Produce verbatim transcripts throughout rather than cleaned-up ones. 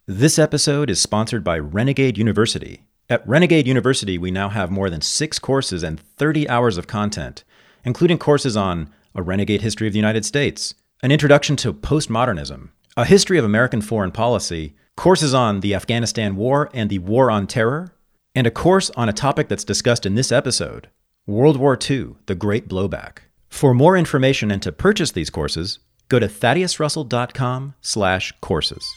This episode is sponsored by Renegade University. At Renegade University, we now have more than six courses and thirty hours of content, including courses on a renegade history of the United States, an introduction to postmodernism, a history of American foreign policy, courses on the Afghanistan War and the War on Terror, and a course on a topic that's discussed in this episode, World War Two, the Great Blowback. For more information and to purchase these courses, go to thaddeus russell dot com slash courses.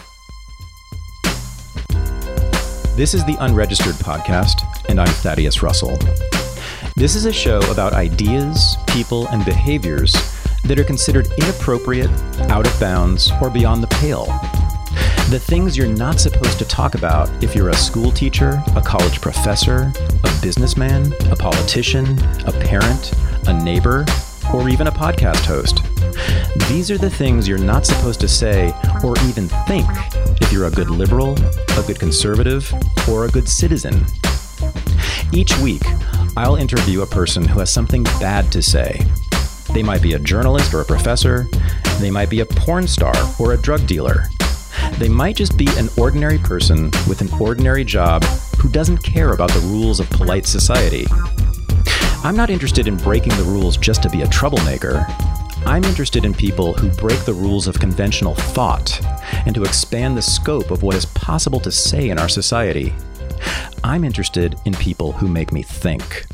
This is the Unregistered Podcast, and I'm Thaddeus Russell. This is a show about ideas, people, and behaviors that are considered inappropriate, out of bounds, or beyond the pale. The things you're not supposed to talk about if you're a school teacher, a college professor, a businessman, a politician, a parent, a neighbor, or even a podcast host. These are the things you're not supposed to say or even think if you're a good liberal, a good conservative, or a good citizen. Each week, I'll interview a person who has something bad to say. They might be a journalist or a professor. They might be a porn star or a drug dealer. They might just be an ordinary person with an ordinary job who doesn't care about the rules of polite society. I'm not interested in breaking the rules just to be a troublemaker. I'm interested in people who break the rules of conventional thought and to expand the scope of what is possible to say in our society. I'm interested in people who make me think.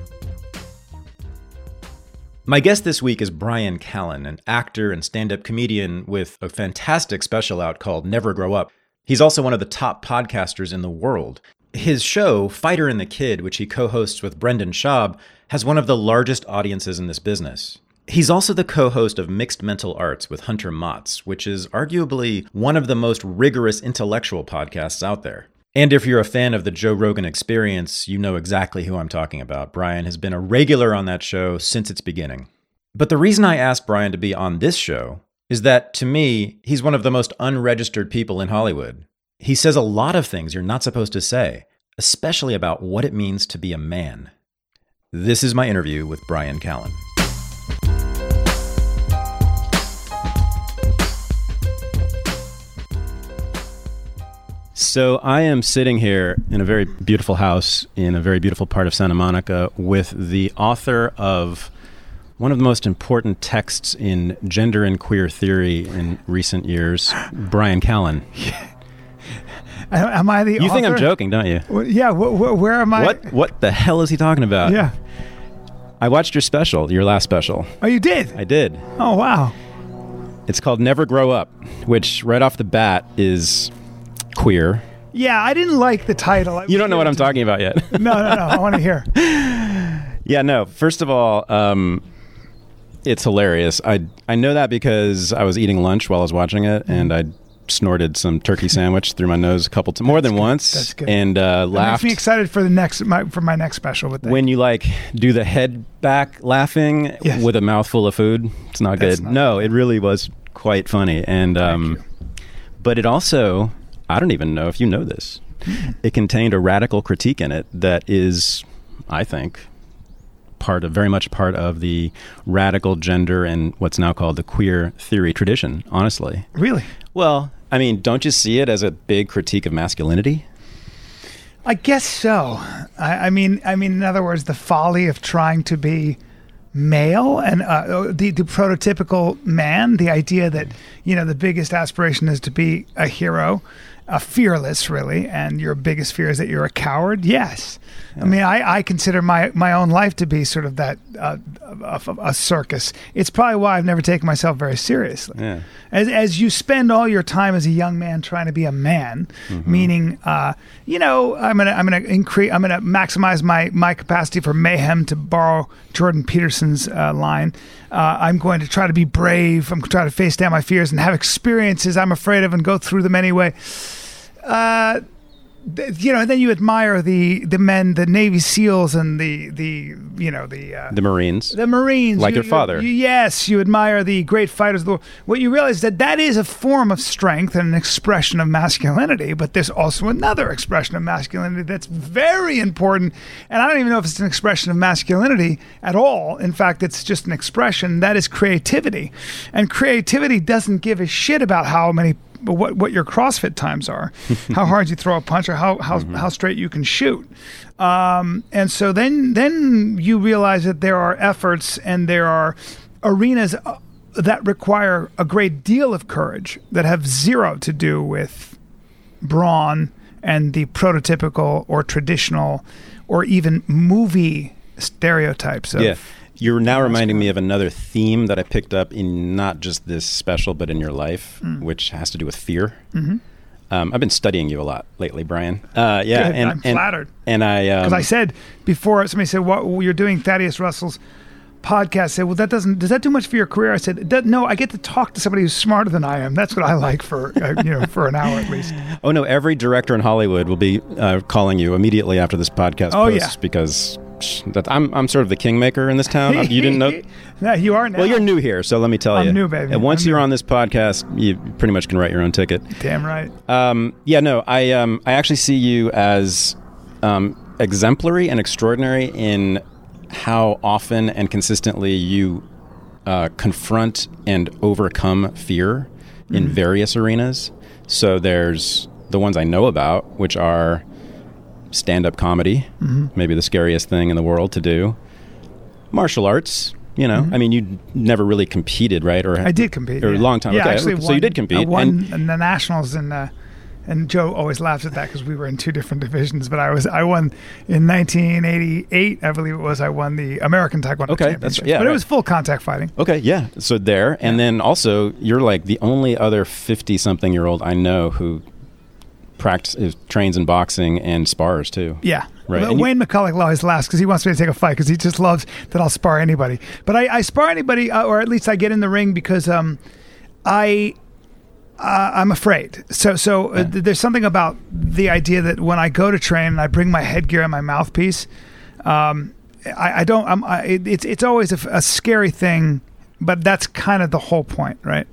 My guest this week is Bryan Callen, an actor and stand-up comedian with a fantastic special out called Never Grow Up. He's also one of the top podcasters in the world. His show, Fighter and the Kid, which he co-hosts with Brendan Schaub, has one of the largest audiences in this business. He's also the co-host of Mixed Mental Arts with Hunter Motz, which is arguably one of the most rigorous intellectual podcasts out there. And if you're a fan of the Joe Rogan Experience, you know exactly who I'm talking about. Bryan has been a regular on that show since its beginning. But the reason I asked Bryan to be on this show is that, to me, he's one of the most unregistered people in Hollywood. He says a lot of things you're not supposed to say, especially about what it means to be a man. This is my interview with Bryan Callen. So I am sitting here in a very beautiful house in a very beautiful part of Santa Monica with the author of one of the most important texts in gender and queer theory in recent years, Bryan Callen. Am I the You author? think I'm joking, don't you? Well, yeah, wh- wh- where am I? What What the hell is he talking about? Yeah. I watched your special, your last special. Oh, you did? I did. Oh, wow. It's called Never Grow Up, which right off the bat is queer. Yeah, I didn't like the title. You don't know what I'm talking about yet. No, no, no. I want to hear. Yeah, no. First of all, um, it's hilarious. I I know that because I was eating lunch while I was watching it, and I snorted some turkey sandwich through my nose a couple times, more than good. once. That's good. And uh, That laughed. makes me excited for the next my, for my next special. With that. When you like do the head back laughing Yes. with a mouthful of food, it's not That's good. not no, it really was quite funny. And um, but it also, I don't even know if you know this. It contained a radical critique in it that is, I think, part of very much part of the radical gender and what's now called the queer theory tradition, honestly. Really? Well, I mean, don't you see it as a big critique of masculinity? I guess so. I, I mean, I mean, in other words, the folly of trying to be male and uh, the, the prototypical man, the idea that, you know, the biggest aspiration is to be a hero, a fearless, really, and your biggest fear is that you're a coward. Yes. Yeah. I mean, I, I consider my, my own life to be sort of that, uh, a, a circus. It's probably why I've never taken myself very seriously. Yeah. As as you spend all your time as a young man trying to be a man, mm-hmm. meaning, uh, you know, I'm gonna I'm gonna increase, I'm gonna maximize my my capacity for mayhem, to borrow Jordan Peterson's uh, line. Uh, I'm going to try to be brave. I'm going to try to face down my fears and have experiences I'm afraid of and go through them anyway. Uh, you know, and then you admire the the men, the Navy SEALs, and the the you know the uh, the Marines, the Marines, like you, your father. You, yes, you admire the great fighters of the world. What you realize is that that is a form of strength and an expression of masculinity, but there's also another expression of masculinity that's very important. And I don't even know if it's an expression of masculinity at all. In fact, it's just an expression that is creativity, and creativity doesn't give a shit about how many what what your CrossFit times are, how hard you throw a punch, or how how, Mm-hmm. how straight you can shoot. Um, and so then then you realize that there are efforts and there are arenas uh, that require a great deal of courage that have zero to do with brawn and the prototypical or traditional or even movie stereotypes of Yeah. You're now reminding me of another theme that I picked up in not just this special, but in your life, Mm. which has to do with fear. Mm-hmm. Um, I've been studying you a lot lately, Brian. Uh, yeah, Good. and I'm and, flattered. And I, Because um, I said before, somebody said, "What well, you're doing Thaddeus Russell's podcast?" I said, "Well, that doesn't. Does that do much for your career?" I said, "That- "No, I get to talk to somebody who's smarter than I am. That's what I like for uh, you know for an hour at least." oh no, every director in Hollywood will be uh, calling you immediately after this podcast Oh, posts yeah. because psh, that I'm I'm sort of the kingmaker in this town. You didn't know. No, you are now. Well, you're new here, so let me tell I'm you. new, baby. And once I'm you're new. on this podcast, you pretty much can write your own ticket. Damn right. Um, yeah, no, I um, I actually see you as um, exemplary and extraordinary in how often and consistently you uh, confront and overcome fear in Mm-hmm. various arenas. So there's the ones I know about, which are stand-up comedy, Mm-hmm. maybe the scariest thing in the world to do. Martial arts. You know, I mean, you never really competed, right? Or Mm-hmm. I did compete. Or yeah. a long time. Yeah, okay, actually so won, you did compete. I won and, in the nationals, and uh, and Joe always laughs at that because we were in two different divisions. But I was I won in nineteen eighty-eight, I believe it was. I won the American Taekwondo Okay, that's- Championship. yeah, but it right. was full contact fighting. Okay, yeah. So there, and then also you're like the only other fifty-something-year-old I know who practice trains in boxing and spars too. Yeah. Right, But and you- Wayne McCulloch always laughs because he wants me to take a fight because he just loves that I'll spar anybody. But I, I spar anybody, uh, or at least I get in the ring because um, I uh, I'm afraid. So so uh, th- there's something about the idea that when I go to train and I bring my headgear and my mouthpiece, um, I, I don't. I'm, I, it, it's it's always a, f- a scary thing, but that's kind of the whole point, right?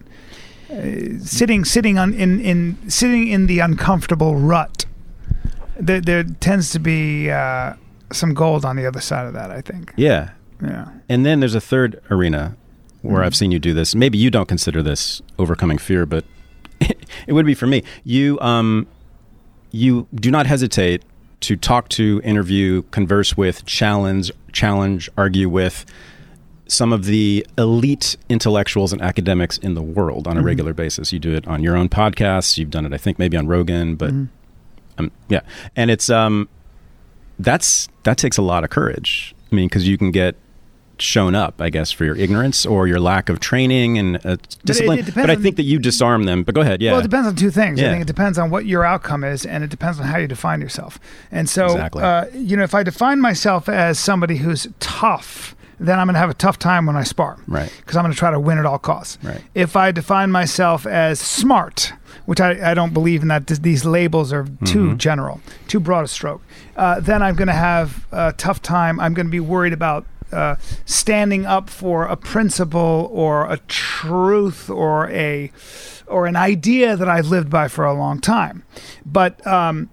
Uh, sitting sitting on in, in sitting in the uncomfortable rut. There, there tends to be uh, some gold on the other side of that, I think. Yeah. Yeah. And then there's a third arena where I've seen you do this. Maybe you don't consider this overcoming fear, but it would be for me. You um, you do not hesitate to talk to, interview, converse with, challenge, challenge, argue with some of the elite intellectuals and academics in the world on a regular basis. You do it on your own podcasts. You've done it, I think, maybe on Rogan, but um, yeah. And it's um, that's that takes a lot of courage. I mean, because you can get shown up, I guess, for your ignorance or your lack of training and uh, discipline. it But, depends I on- think that you disarm them. But go ahead, yeah. Well, it depends on two things. I Yeah. think it depends on what your outcome is, and it depends on how you define yourself. And so, Exactly. uh, you know, if I define myself as somebody who's tough, then I'm going to have a tough time when I spar. Right. Because I'm going to try to win at all costs. Right. If I define myself as smart, which I, I don't believe in that th- these labels are too general, too broad a stroke, uh, then I'm going to have a tough time. I'm going to be worried about uh, standing up for a principle or a truth or a or an idea that I've lived by for a long time. But um,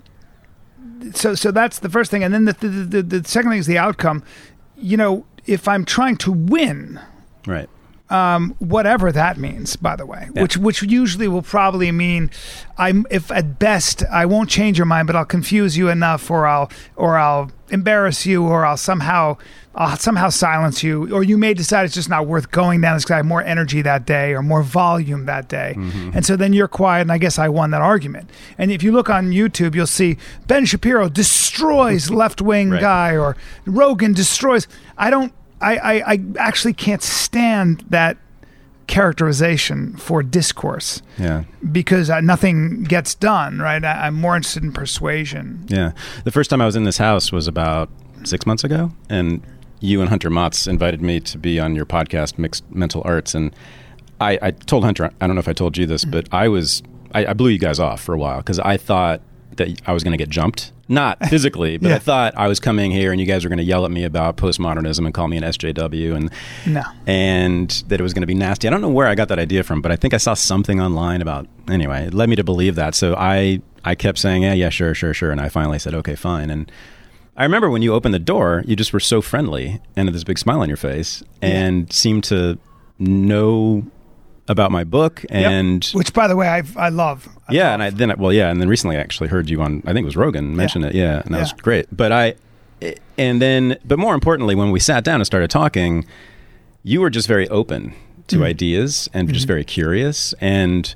so so that's the first thing, and then the the, the the second thing is the outcome. You know, if I'm trying to win, Right. um, whatever that means, by the way, Yeah. which which usually will probably mean I'm if at best I won't change your mind, but I'll confuse you enough, or I'll or I'll embarrass you, or I'll somehow I'll somehow silence you, or you may decide it's just not worth going down this because I have more energy that day or more volume that day, and so then you're quiet, and I guess I won that argument. And if you look on YouTube, you'll see Ben Shapiro destroys left wing Right. guy, or Rogan destroys. I don't. I, I, I actually can't stand that characterization for discourse Yeah. because uh, nothing gets done, right? I, I'm more interested in persuasion. Yeah. The first time I was in this house was about six months ago, and you and Hunter Motz invited me to be on your podcast, Mixed Mental Arts, and I, I told Hunter, I don't know if I told you this, but I was, I, I blew you guys off for a while because I thought that I was going to get jumped. Not physically, but Yeah. I thought I was coming here and you guys were going to yell at me about postmodernism and call me an S J W and No. and that it was going to be nasty. I don't know where I got that idea from, but I think I saw something online about, anyway, it led me to believe that. So I, I kept saying, yeah, yeah, sure, sure, sure. And I finally said, okay, fine. And I remember when you opened the door, you just were so friendly and had this big smile on your face and seemed to know about my book, and yep. which, by the way, I I love. I yeah, love. and I then well, yeah, and then recently I actually heard you on. I think it was Rogan mention yeah. it. Yeah, and that yeah. was great. But I, and then, but more importantly, when we sat down and started talking, you were just very open to mm-hmm. ideas and mm-hmm. just very curious, and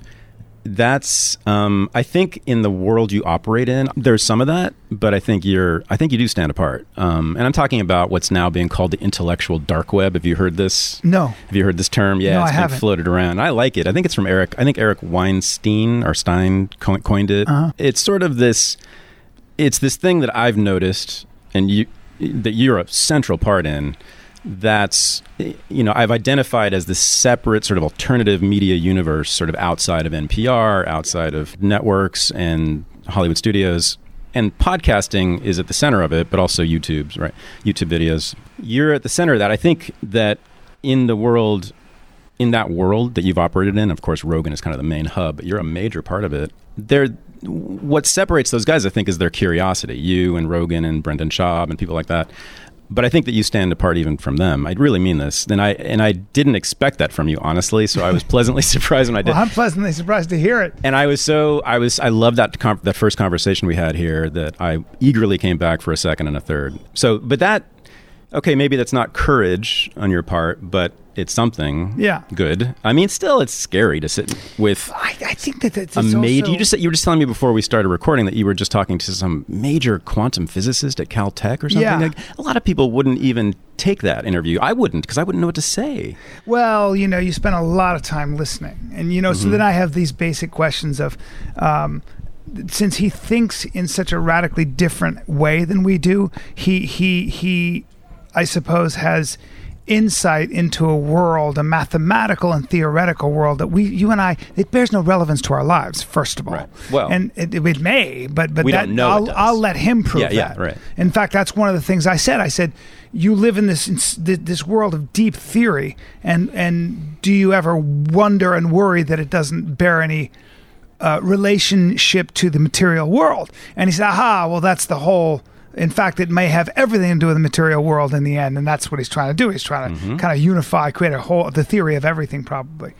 that's um, I think in the world you operate in, there's some of that, but I think you're I think you do stand apart. Um, and I'm talking about what's now being called the intellectual dark web. Have you heard this? No. Have you heard this term? Yeah, no, it's I been haven't. floated around. I like it. I think it's from Eric. I think Eric Weinstein or Stein co- coined it. Uh-huh. It's sort of this. It's this thing that I've noticed, and you that you're a central part in. That's, you know, I've identified as this separate sort of alternative media universe, sort of outside of N P R, outside of networks and Hollywood studios. And podcasting is at the center of it, but also YouTube's, right? YouTube videos. You're at the center of that. I think that in the world, in that world that you've operated in, of course, Rogan is kind of the main hub, but you're a major part of it. They're, what separates those guys, I think, is their curiosity. You and Rogan and Brendan Schaub and people like that. But I think that you stand apart even from them. I really mean this. And I and I didn't expect that from you, honestly. So I was pleasantly surprised when I did. Well, I'm pleasantly surprised to hear it. And I was so, I was, I loved that com- that first conversation we had here that I eagerly came back for a second and a third. So, but that, okay, maybe that's not courage on your part, but it's something yeah. good. I mean, still, it's scary to sit with I, I think that it's a major. also... You just you were just telling me before we started recording that you were just talking to some major quantum physicist at Caltech or something. Yeah. Like, a lot of people wouldn't even take that interview. I wouldn't, because I wouldn't know what to say. Well, you know, you spend a lot of time listening, and you know, mm-hmm. so then I have these basic questions of. Um, Since he thinks in such a radically different way than we do, he he he, I suppose, has insight into a world, a mathematical and theoretical world that we, you and I, it bears no relevance to our lives. First of all, right. Well, and it, it may, but but we that, don't know I'll, it does. I'll let him prove yeah, that. Yeah, right. In fact, that's one of the things I said. I said, you live in this this world of deep theory, and and do you ever wonder and worry that it doesn't bear any Uh, relationship to the material world? And he said, aha, well, that's the whole, in fact, it may have everything to do with the material world in the end, and that's what he's trying to do. He's trying to mm-hmm. kind of unify, create a whole, the theory of everything, probably.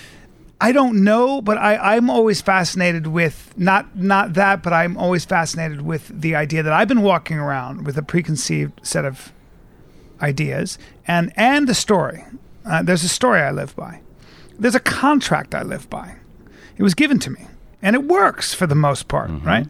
I don't know, but I, I'm always fascinated with, not not that, but I'm always fascinated with the idea that I've been walking around with a preconceived set of ideas, and, and a story. Uh, there's a story I live by. There's a contract I live by. It was given to me. And it works for the most part, mm-hmm. right?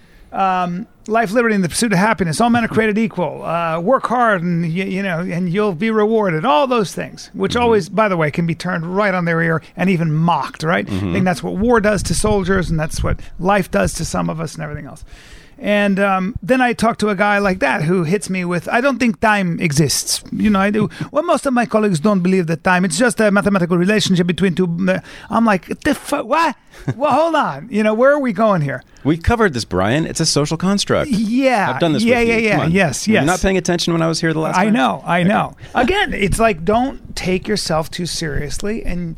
Um, life, liberty, and the pursuit of happiness. All men are created equal. Uh, work hard, and you, you know, and you'll be rewarded. All those things, which mm-hmm. always, by the way, can be turned right on their ear and even mocked, right? Mm-hmm. I think that's what war does to soldiers, and that's what life does to some of us, and everything else. And um, then I talk to a guy like that who hits me with, I don't think time exists. You know, I do. Well, most of my colleagues don't believe that time, it's just a mathematical relationship between two. I'm like, the fu- what? Well, hold on. You know, where are we going here? We covered this, Brian. It's a social construct. Yeah. I've done this yeah, with yeah, you. Yeah, Come on. yes, Were yes. you not paying attention when I was here the last I time? know, I know. Again, it's like, don't take yourself too seriously. And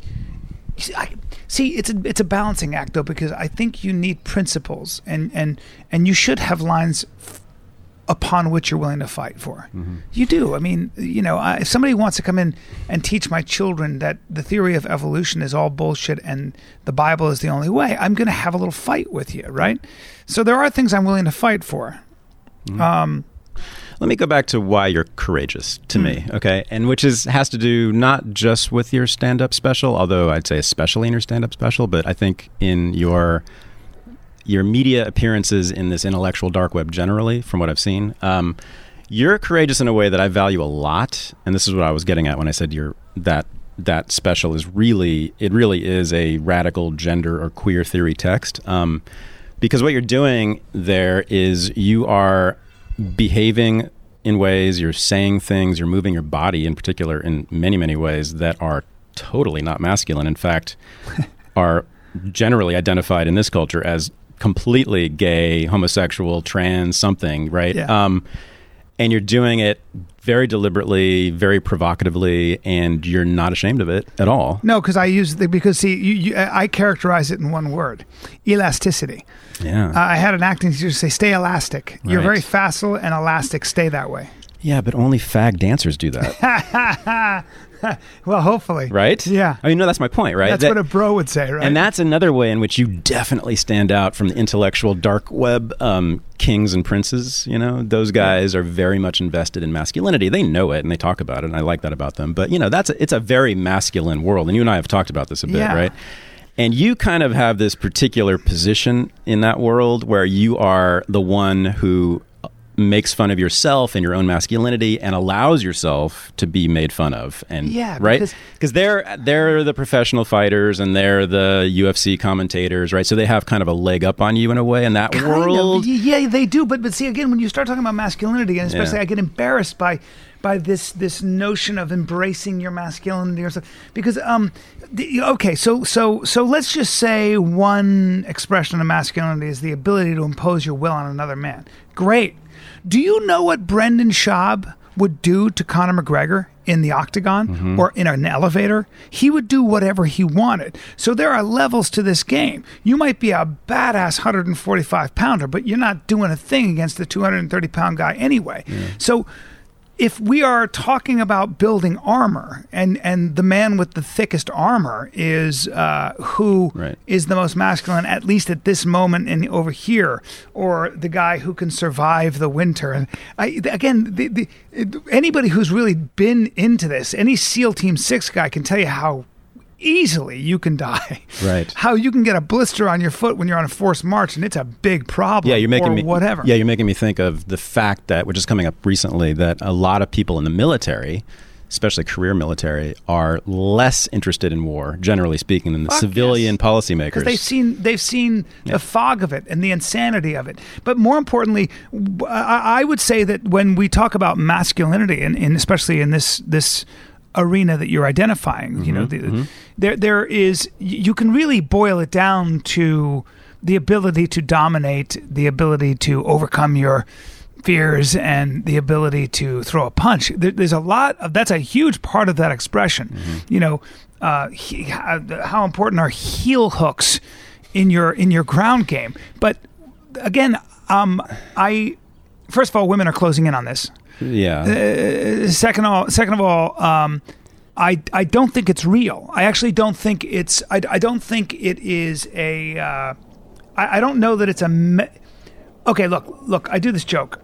I, see, it's a, it's a balancing act, though, because I think you need principles, and, and, and you should have lines f- upon which you're willing to fight for. Mm-hmm. You do. I mean, you know, I, if somebody wants to come in and teach my children that the theory of evolution is all bullshit and the Bible is the only way, I'm going to have a little fight with you, right? So there are things I'm willing to fight for. Mm-hmm. Um, Let me go back to why you're courageous to mm. me, okay? And which is has to do not just with your stand-up special, although I'd say especially in your stand-up special, but I think in your your media appearances in this intellectual dark web generally, from what I've seen. Um, you're courageous in a way that I value a lot, and this is what I was getting at when I said you're that that special is really, it really is a radical gender or queer theory text. Um, because what you're doing there is you are behaving in ways, you're saying things, you're moving your body in particular in many, many ways that are totally not masculine. In fact, are generally identified in this culture as completely gay, homosexual, trans, something, right? Yeah. Um, and you're doing it very deliberately, very provocatively, and you're not ashamed of it at all. No, because I use the, because see, you, you, I characterize it in one word: elasticity. Yeah. Uh, I had an acting teacher say, "Stay elastic. You're Right. very facile and elastic. Stay that way." Yeah, but only fag dancers do that. Well, hopefully. Right? Yeah. I mean, no, that's my point, right? That's that, what a bro would say, right? And that's another way in which you definitely stand out from the intellectual dark web um, kings and princes. You know, those guys are very much invested in masculinity. They know it and they talk about it, and I like that about them. But, you know, that's a, it's a very masculine world. And you and I have talked about this a bit, yeah. right? And you kind of have this particular position in that world where you are the one who makes fun of yourself and your own masculinity and allows yourself to be made fun of. And yeah, right? Because Because they're they're the professional fighters and they're the U F C commentators, right? So they have kind of a leg up on you in a way in that kind world. Of, yeah, they do. But but see, again, when you start talking about masculinity, and especially Yeah. I get embarrassed by by this this notion of embracing your masculinity or something. Because um, the, okay, so so so let's just say one expression of masculinity is the ability to impose your will on another man. Great. Do you know what Brendan Schaub would do to Conor McGregor in the octagon mm-hmm. or in an elevator? He would do whatever he wanted. So there are levels to this game. You might be a badass one hundred forty-five pounder, but you're not doing a thing against the two hundred thirty pound guy anyway. Yeah. So if we are talking about building armor, and, and the man with the thickest armor is uh, who right. is the most masculine, at least at this moment and over here, or the guy who can survive the winter. And I, again, the, the, anybody who's really been into this, any SEAL Team six guy can tell you how easily you can die. Right. How you can get a blister on your foot when you're on a forced march, and it's a big problem. Yeah, you're making or me whatever. Yeah, you're making me think of the fact that, which is coming up recently, that a lot of people in the military, especially career military, are less interested in war, generally speaking, than the Fuck civilian yes. policymakers. Because they've seen they've seen yeah. the fog of it and the insanity of it. But more importantly, I, I would say that when we talk about masculinity, and, and especially in this this arena that you're identifying, mm-hmm, you know, the, mm-hmm. there there is, you can really boil it down to the ability to dominate, the ability to overcome your fears, and the ability to throw a punch. There, there's a lot of, that's a huge part of that expression. Mm-hmm. You know, uh, he, how important are heel hooks in your in your ground game? But again, um, I first of all, women are closing in on this. Yeah. Uh, second of all, second of all, um, I I don't think it's real. I actually don't think it's. I, I don't think it is a. Uh, I, I don't know that it's a. Me- okay, look, look. I do this joke,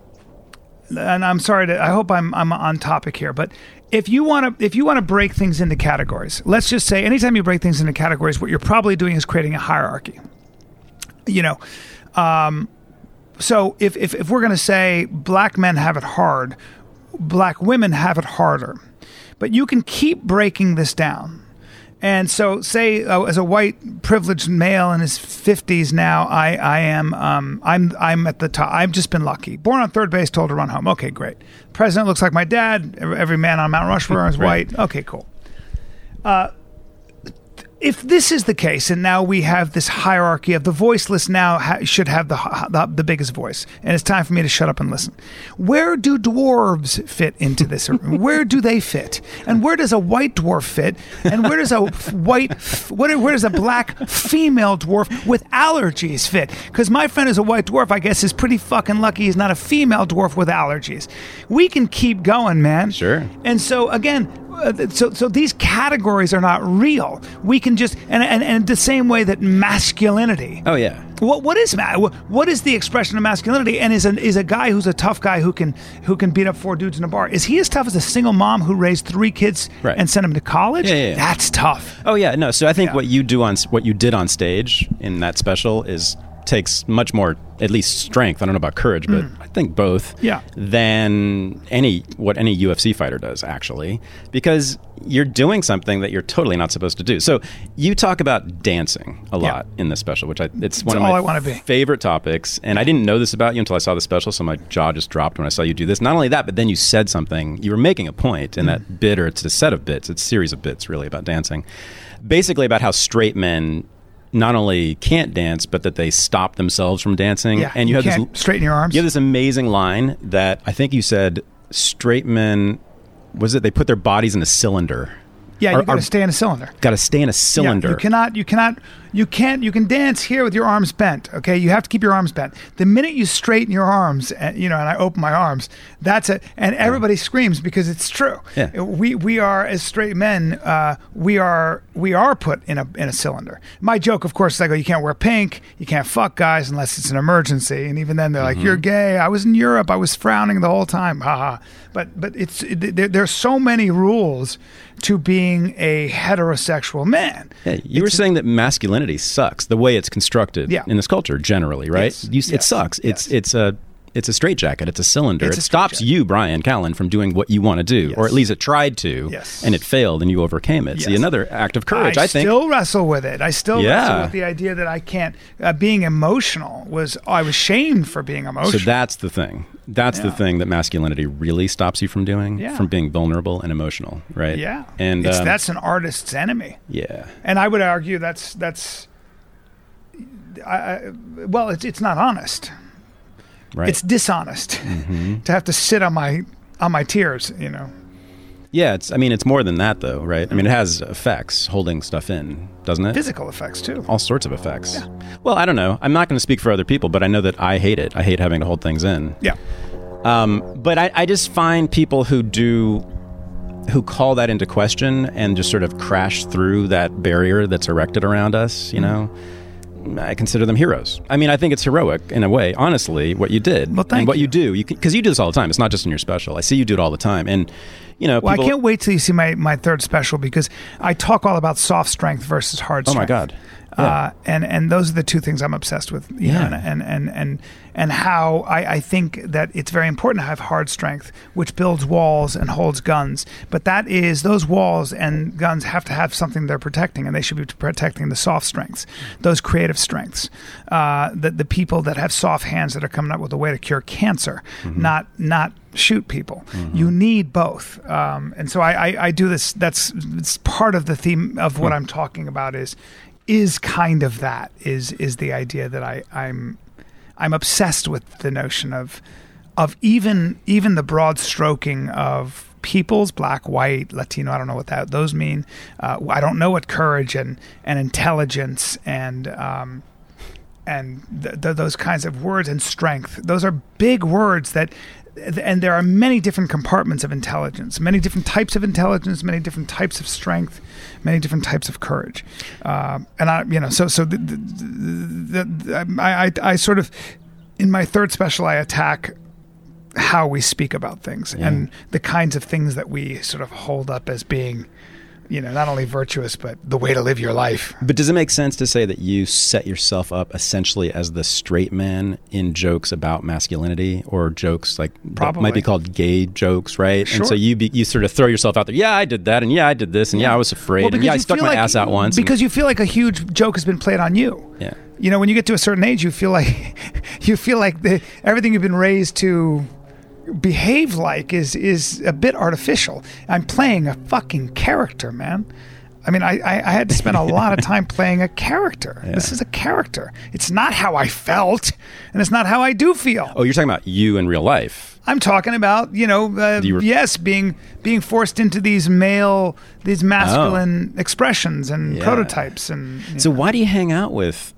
and I'm sorry to. I hope I'm I'm on topic here, but if you want to if you want to break things into categories, let's just say anytime you break things into categories, what you're probably doing is creating a hierarchy. You know. Um, So if, if, if we're going to say black men have it hard, black women have it harder, but you can keep breaking this down. And so say uh, as a white privileged male in his fifties now, I, I am um, I'm I'm at the top. I've just been lucky. Born on third base, told to run home. Okay, great. President looks like my dad. Every man on Mount Rushmore is right. white. Okay, cool. Uh, If this is the case, and now we have this hierarchy of the voiceless now ha- should have the, the the biggest voice, and it's time for me to shut up and listen. Where do dwarves fit into this? Where do they fit? And where does a white dwarf fit? And where does a white, where, where does a black female dwarf with allergies fit? Because my friend is a white dwarf, I guess, is pretty fucking lucky he's not a female dwarf with allergies. We can keep going, man. Sure. And so again, Uh, so so these categories are not real. We can just and and, and the same way that masculinity. Oh yeah. What what is ma- what is the expression of masculinity? And is a is a guy who's a tough guy who can who can beat up four dudes in a bar? Is he as tough as a single mom who raised three kids right. and sent them to college? Yeah, yeah, yeah. That's tough. Oh yeah, no. So I think Yeah. what you do on what you did on stage in that special is takes much more, at least strength. I don't know about courage, but mm. I think both. Yeah. Than any what any U F C fighter does actually, because you're doing something that you're totally not supposed to do. So you talk about dancing a lot yeah. in this special, which I it's It's one of all my I wanna be. favorite topics. And I didn't know this about you until I saw the special, so my jaw just dropped when I saw you do this. Not only that, but then you said something. You were making a point in mm. that bit, or it's a set of bits. It's a series of bits, really, about dancing. Basically, about how straight men not only can't dance, but that they stop themselves from dancing. Yeah, and you, you have can't this straighten your arms. You have this amazing line that I think you said straight men, was it they put their bodies in a cylinder? Yeah, Are- you got to are- stay in a cylinder. Got to stay in a cylinder. Yeah, you cannot. You cannot. You can't. You can dance here with your arms bent. Okay, you have to keep your arms bent. The minute you straighten your arms, and, you know, and I open my arms, that's it. And everybody yeah. screams because it's true. Yeah. We we are as straight men. Uh, we are we are put in a in a cylinder. My joke, of course, is I go, you can't wear pink. You can't fuck guys unless it's an emergency. And even then, they're like, mm-hmm. you're gay. I was in Europe. I was frowning the whole time. Ha ha. But but it's it, there, there's so many rules to being a heterosexual man. Yeah, you it's, were saying that masculinity sucks the way it's constructed yeah. in this culture generally, right? Yes. You, it yes. sucks. It's yes. it's a it's a straitjacket. It's a cylinder. It's it a stops you, Bryan Callen, from doing what you want to do, yes. or at least it tried to, yes. and it failed, and you overcame it. Yes. See, another act of courage. I, I think. still wrestle with it. I still yeah. wrestle with the idea that I can't. Uh, being emotional was I was shamed for being emotional. So that's the thing. That's yeah. the thing that masculinity really stops you from doing, yeah. from being vulnerable and emotional, right? Yeah, and it's, um, that's an artist's enemy. Yeah, and I would argue that's that's. I, I, well, it's it's not honest. Right. It's dishonest mm-hmm. to have to sit on my on my tears, you know. Yeah, it's. I mean, it's more than that, though, right? I mean, it has effects, holding stuff in, doesn't it? Physical effects too. All sorts of effects. Yeah. Well, I don't know. I'm not going to speak for other people, but I know that I hate it. I hate having to hold things in. Yeah. Um, but I, I just find people who do, who call that into question and just sort of crash through that barrier that's erected around us, you know. I consider them heroes. I mean, I think it's heroic in a way, honestly, what you did well, thank and what you, you do. You because you do this all the time. It's not just in your special. I see you do it all the time, and you know. Well, people, I can't wait till you see my, my third special because I talk all about soft strength versus hard oh strength. my God. Yeah. Uh, and and those are the two things I'm obsessed with. You yeah. know, and, and and and how I, I think that it's very important to have hard strength, which builds walls and holds guns. But that is those walls and guns have to have something they're protecting, and they should be protecting the soft strengths, those creative strengths. Uh, the the people that have soft hands that are coming up with a way to cure cancer, mm-hmm. not not. shoot people. Mm-hmm. You need both. Um, and so I, I, I do this. That's it's part of the theme of what mm. I'm talking about is is kind of that is is the idea that I, I'm I'm obsessed with the notion of of even even the broad stroking of peoples, black, white, Latino, I don't know what that those mean. Uh, I don't know what courage and, and intelligence and um, and th- th- those kinds of words and strength. Those are big words that and there are many different compartments of intelligence, many different types of intelligence, many different types of strength, many different types of courage. Uh, and I, you know, so so the, the, the, the, I, I I sort of in my third special I attack how we speak about things yeah. and the kinds of things that we sort of hold up as being, you know, not only virtuous, but the way to live your life. But does it make sense to say that you set yourself up essentially as the straight man in jokes about masculinity or jokes like Probably. that might be called gay jokes, right? Sure. And so you be, you sort of throw yourself out there. Yeah, I did that. And yeah, I did this. And yeah, yeah I was afraid. Well, and yeah, I stuck my like, ass out once. Because and, you feel like a huge joke has been played on you. Yeah. You know, when you get to a certain age, you feel like you feel like the, everything you've been raised to behave like is is a bit artificial. I'm playing a fucking character, man. I mean, I, I, I had to spend a lot of time playing a character. Yeah. This is a character. It's not how I felt, and it's not how I do feel. Oh, you're talking about you in real life. I'm talking about, you know, uh, you re- yes, being being forced into these male, these masculine oh. expressions and yeah. prototypes. And so know. Why do you hang out with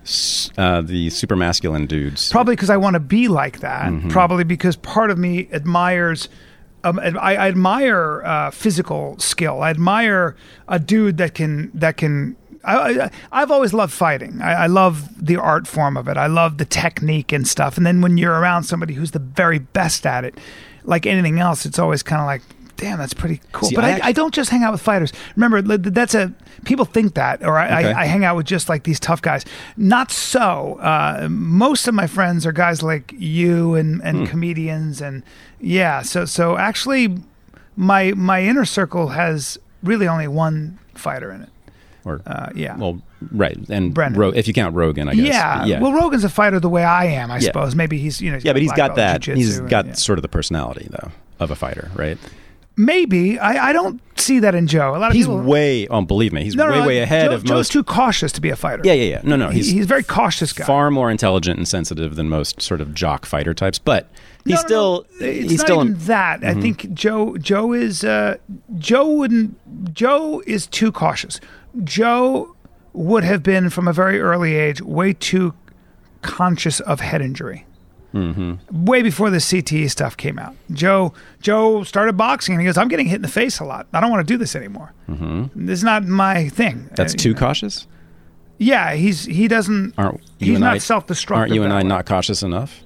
uh, the super masculine dudes? Probably because I want to be like that. Mm-hmm. Probably because part of me admires... Um, I, I admire uh, physical skill. I admire a dude that can that can. I, I, I've always loved fighting. I, I love the art form of it. I love the technique and stuff. And then when you're around somebody who's the very best at it, like anything else, it's always kind of like, damn, that's pretty cool. See, but I, I, actually, I don't just hang out with fighters. Remember, that's a people think that, or I, okay. I, I hang out with just like these tough guys. Not so. Uh, most of my friends are guys like you and, and hmm. comedians, and yeah. So so actually, my my inner circle has really only one fighter in it. Or uh, yeah. Well, right, and Brennan. Ro- if you count Rogan, I guess. Yeah. yeah. Well, Rogan's a fighter the way I am, I yeah. suppose. Maybe he's you know. He's yeah, but he's got that. He's and, got yeah. sort of the personality though of a fighter, right? Maybe. I, I don't see that in Joe. A lot of he's people, way, oh, believe me, he's no, way, no, way ahead Joe, of Joe's most. Joe's too cautious to be a fighter. Yeah, yeah, yeah. No, no. He's, he, he's a very cautious guy. Far more intelligent and sensitive than most sort of jock fighter types, but he's no, no, still, no. It's he's not still, even that. Mm-hmm. I think Joe, Joe is, uh, Joe wouldn't, Joe is too cautious. Joe would have been from a very early age way too conscious of head injury. Mm-hmm. Way before the C T E stuff came out. Joe Joe started boxing and he goes, I'm getting hit in the face a lot. I don't want to do this anymore. Mm-hmm. This is not my thing. That's uh, too you know. cautious? Yeah, he's he doesn't, aren't you he's and not I, self-destructive. Aren't you and I way. not cautious enough?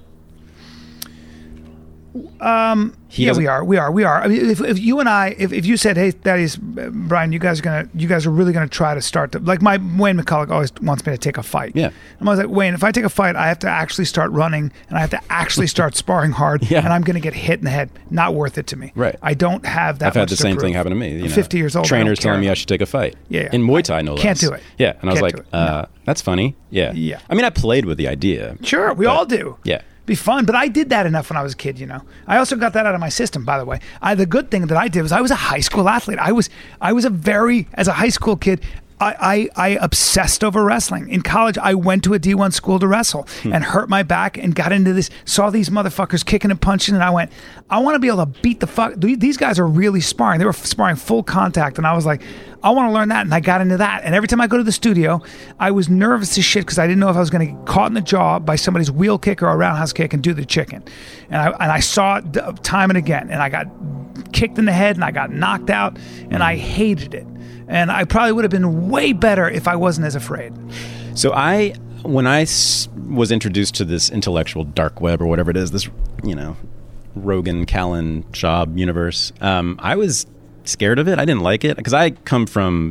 Um, He yeah, doesn't- we are. We are. We are. I mean, if, if you and I, if, if you said, "Hey, Thaddeus, Brian, you guys are gonna, you guys are really gonna try to start to," like my Wayne McCulloch always wants me to take a fight. Yeah. I'm always like, Wayne, if I take a fight, I have to actually start running and I have to actually start sparring hard, Yeah. and I'm gonna get hit in the head. Not worth it to me. Right. I don't have that. I've had much the to same prove. thing happen to me. You I'm know, fifty years old. I Trainers don't telling care. me I should take a fight. Yeah, yeah. In Muay Thai, no less. Can't do it. Yeah, and I was Can't like, do it. uh, No. that's funny. Yeah. Yeah. I mean, I played with the idea. Sure, we but- all do. Yeah. Be fun, but I did that enough when I was a kid, you know. I also got that out of my system, by the way. I, the good thing that I did was I was a high school athlete. I was I was a very, as a high school kid, I, I, I obsessed over wrestling. In college, I went to a D one school to wrestle Hmm. and hurt my back and got into this, saw these motherfuckers kicking and punching, and I went, I want to be able to beat the fuck. These guys are really sparring. They were sparring full contact, and I was like, I want to learn that, and I got into that. And every time I go to the studio, I was nervous as shit because I didn't know if I was going to get caught in the jaw by somebody's wheel kick or a roundhouse kick and do the chicken. And I and I saw it time and again, and I got kicked in the head, and I got knocked out, and I hated it. And I probably would have been way better if I wasn't as afraid. So I, when I s- was introduced to this intellectual dark web or whatever it is, this, you know, Rogan, Callan, Schaub universe, um, I was scared of it. I didn't like it because I come from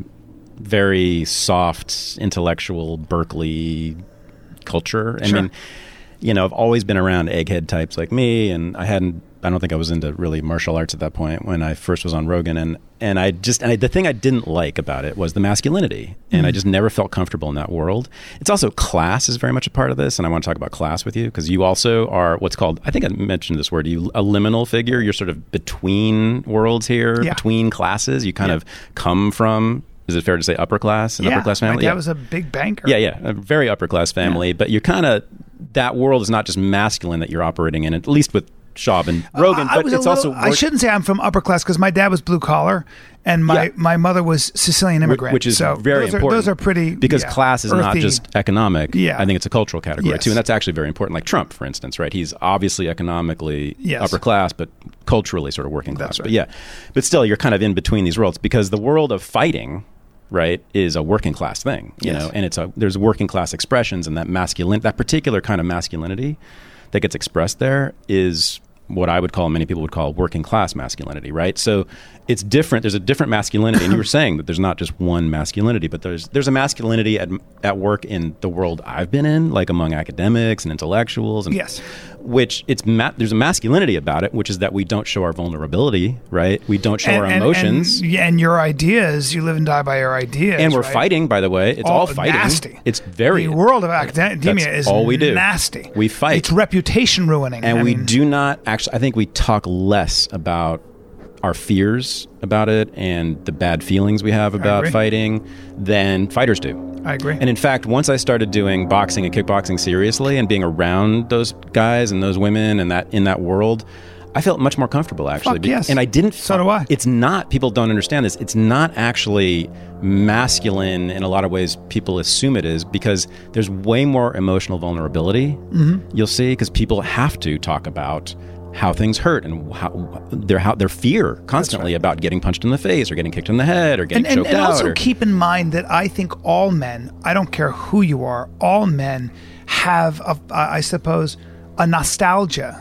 very soft, intellectual Berkeley culture. I Sure. mean, you know, I've always been around egghead types like me, and I hadn't. I don't think I was into really martial arts at that point when I first was on Rogan, and and I just and I, the thing I didn't like about it was the masculinity, and Mm-hmm. I just never felt comfortable in that world. It's also class is very much a part of this, and I want to talk about class with you because you also are what's called, I think I mentioned this word, you a liminal figure. You're sort of between worlds here, Yeah. between classes. You kind Yeah. of come from. Is it fair to say upper class? An yeah, upper class family. my dad Yeah. was a big banker. Yeah, yeah, a very upper class family, but you're kind of, that world is not just masculine that you're operating in, at least with Schaub and Rogan, I, I but was a it's little- also I work- shouldn't say I'm from upper class because my dad was blue collar, and my, Yeah. my mother was Sicilian immigrant, which is so very those important. Are, those are pretty because yeah, class is not earthy. just economic. Yeah. I think it's a cultural category Yes. too, and that's actually very important. Like Trump, for instance, right? He's obviously economically Yes. upper class, but culturally sort of working class. That's right. But yeah, but still, you're kind of in between these worlds because the world of fighting, right, is a working class thing, you Yes. know, and it's a there's working class expressions, and that masculine, that particular kind of masculinity that gets expressed there is what I would call, many people would call working class masculinity, right? So it's different. There's a different masculinity, and you were saying that there's not just one masculinity, but there's there's a masculinity at at work in the world I've been in, like among academics and intellectuals, and Yes. which it's ma- there's a masculinity about it, which is that we don't show our vulnerability, right? We don't show and, our and- emotions. and, yeah, and your ideas, you live and die by your ideas, And we're right? fighting, by the way. It's Oh, all fighting. nasty. It's very The world of academia That's is all we do. nasty. We fight. It's reputation ruining, and I we mean, do not actually. I think we talk less about our fears about it and the bad feelings we have about agree. fighting than fighters do. I agree. And in fact, once I started doing boxing and kickboxing seriously and being around those guys and those women and that in that world, I felt much more comfortable actually. Fuck Be- yes. And I didn't. So do I. It's not. People don't understand this. It's not actually masculine in a lot of ways. People assume it is because there's way more emotional vulnerability. Mm-hmm. You'll see because people have to talk about how things hurt and how their how their fear constantly about getting punched in the face or getting kicked in the head or getting and, and, choked and out. also or, keep in mind that I think all men, I don't care who you are, all men have, a, I suppose, a nostalgia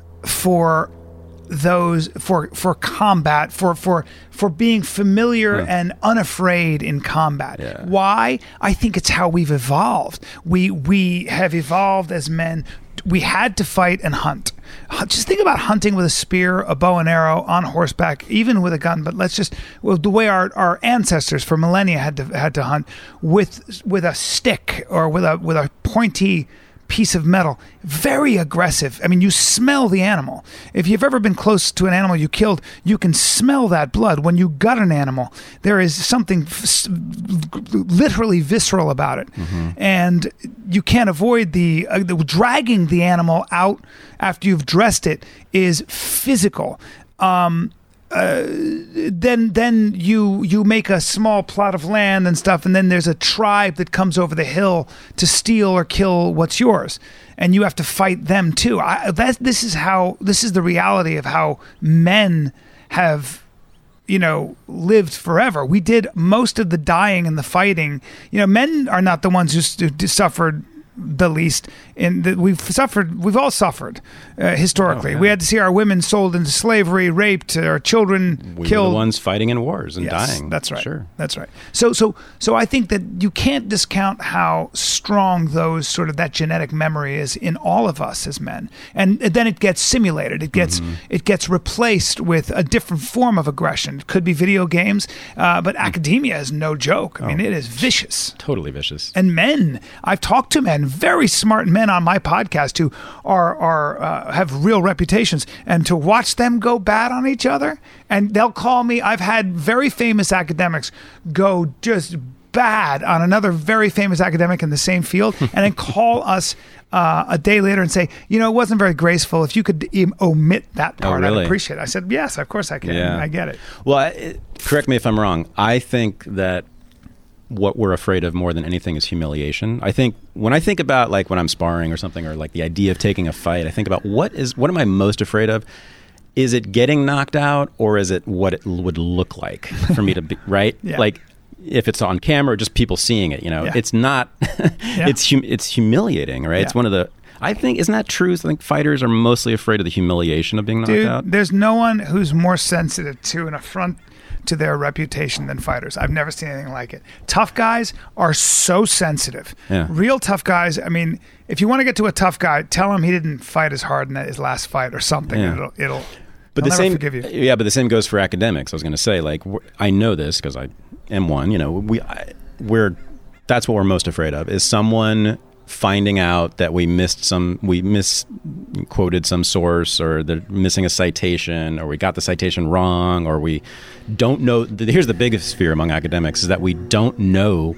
for those for for combat, for for for being familiar and unafraid in combat. Yeah. Why? I think it's how we've evolved. We we have evolved as men. We had to fight and hunt. Just think about hunting with a spear, a bow and arrow, on horseback, even with a gun. But let's just well, the way our, our ancestors for millennia had to had to hunt with with a stick or with a with a pointy piece of metal, very aggressive. I mean, you smell the animal. If you've ever been close to an animal you killed, you can smell that blood. When you gut an animal, there is something f- literally visceral about it. Mm-hmm. And you can't avoid the, uh, the dragging the animal out after you've dressed it is physical. Um, uh, then then you you make a small plot of land and stuff, and then there's a tribe that comes over the hill to steal or kill what's yours, and you have to fight them too. I, that this is how this is the reality of how men have, you know, lived forever. We did most of the dying and the fighting. You know, men are not the ones who, who suffered the least. In that we've suffered, we've all suffered uh, historically. Oh, yeah. We had to see our women sold into slavery, raped, our children we killed. Were the ones fighting in wars and yes, dying. That's right. Sure, that's right. So, so, so I think that you can't discount how strong those sort of that genetic memory is in all of us as men, and then it gets simulated. It gets mm-hmm. it gets replaced with a different form of aggression. It could be video games, uh, but mm-hmm. academia is no joke. I oh, mean, it is vicious, totally vicious. And men, I've talked to men, very smart men on my podcast who are are uh, have real reputations, and to watch them go bad on each other, and they'll call me. I've had very famous academics go just bad on another very famous academic in the same field, and then call us uh, a day later and say, you know, it wasn't very graceful. If you could em- omit that part, oh, really? I'd appreciate it. I said, yes, of course I can. Yeah. I get it. Well, I, correct me if I'm wrong. I think that what we're afraid of more than anything is humiliation. I think when I think about like when I'm sparring or something, or like the idea of taking a fight, I think about what is what am I most afraid of? Is it getting knocked out, or is it what it would look like for me to be right? Yeah. Like if it's on camera, or just people seeing it, you know, yeah. it's not. yeah. It's hum- it's humiliating, right? Yeah. It's one of the. I think isn't that true? I think fighters are mostly afraid of the humiliation of being knocked Dude, out. There's no one who's more sensitive to an affront to their reputation than fighters. I've never seen anything like it. Tough guys are so sensitive. Yeah. Real tough guys. I mean, if you want to get to a tough guy, tell him he didn't fight as hard in his last fight or something. Yeah. It'll, it'll. But I'll the same, forgive you. Yeah, but the same goes for academics. I was going to say, like, I know this because I am one. You know, we I, we're that's what we're most afraid of is someone finding out that we missed some, we misquoted some source, or they're missing a citation, or we got the citation wrong, or we don't know. Here's the biggest fear among academics is that we don't know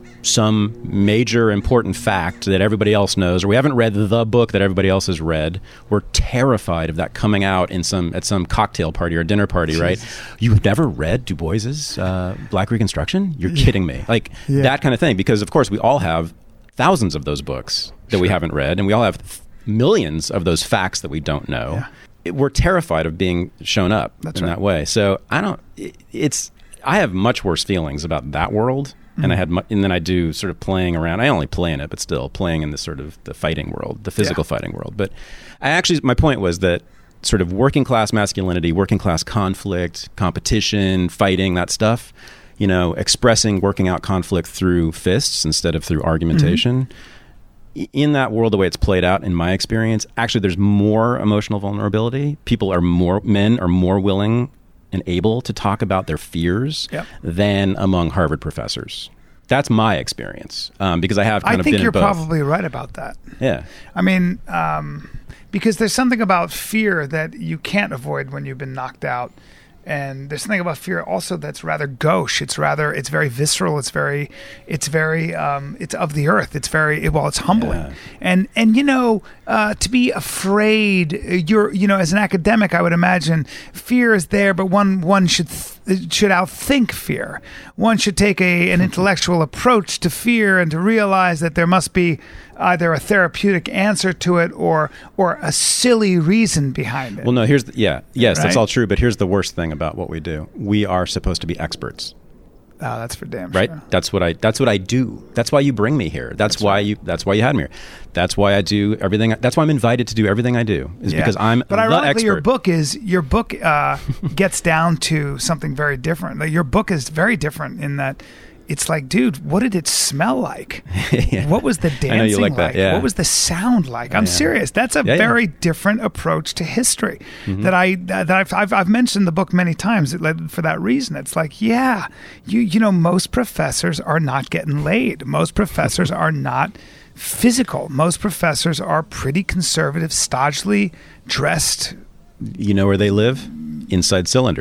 some major important fact that everybody else knows, or we haven't read the book that everybody else has read. We're terrified of that coming out in some at some cocktail party or dinner party, right? You've never read Du Bois's uh, Black Reconstruction? You're kidding me. Like yeah. that kind of thing, because of course we all have thousands of those books that sure. we haven't read, and we all have th- millions of those facts that we don't know. Yeah. It, we're terrified of being shown up That's in right. that way. So I don't. It, it's. I have much worse feelings about that world, mm-hmm. and I had, mu- and then I do sort of playing around. I only play in it, but still playing in the sort of the fighting world, the physical yeah. fighting world. But I actually, my point was that sort of working class masculinity, working class conflict, competition, fighting, that stuff. You know, expressing, working out conflict through fists instead of through argumentation. Mm-hmm. In that world, the way it's played out, in my experience, actually there's more emotional vulnerability. People are more, men are more willing and able to talk about their fears yep. than among Harvard professors. That's my experience, um, because I have kind I of been been in both. I think you're probably right about that. Yeah. I mean, um, because there's something about fear that you can't avoid when you've been knocked out. And there's something about fear also that's rather gauche. It's rather, it's very visceral. It's very, it's very, um, it's of the earth. It's very, well, it's humbling. Yeah. And, and, you know, uh, to be afraid, you're, you know, as an academic, I would imagine fear is there, but one, one should, th- should outthink fear. One should take a, an intellectual approach to fear and to realize that there must be either a therapeutic answer to it or or a silly reason behind it. Well, no, here's the, yeah, yes, right? That's all true. But here's the worst thing about what we do: we are supposed to be experts. Oh, that's for damn right. Sure. That's what I. That's what I do. That's why you bring me here. That's, that's why right. you. That's why you had me here. That's why I do everything. That's why I'm invited to do everything I do. Is yeah. because I'm but the ironically, expert. your book is your book uh, gets down to something very different. Like, your book is very different in that. It's like, dude, what did it smell like? yeah. What was the dancing I know you like? like? That, yeah. What was the sound like? I'm yeah. serious. That's a yeah, very yeah. different approach to history mm-hmm. that I that I've, I've I've mentioned the book many times for that reason. It's like, yeah, you you know, most professors are not getting laid. Most professors are not physical. Most professors are pretty conservative, stodgily dressed. You know where they live? Inside cylinders.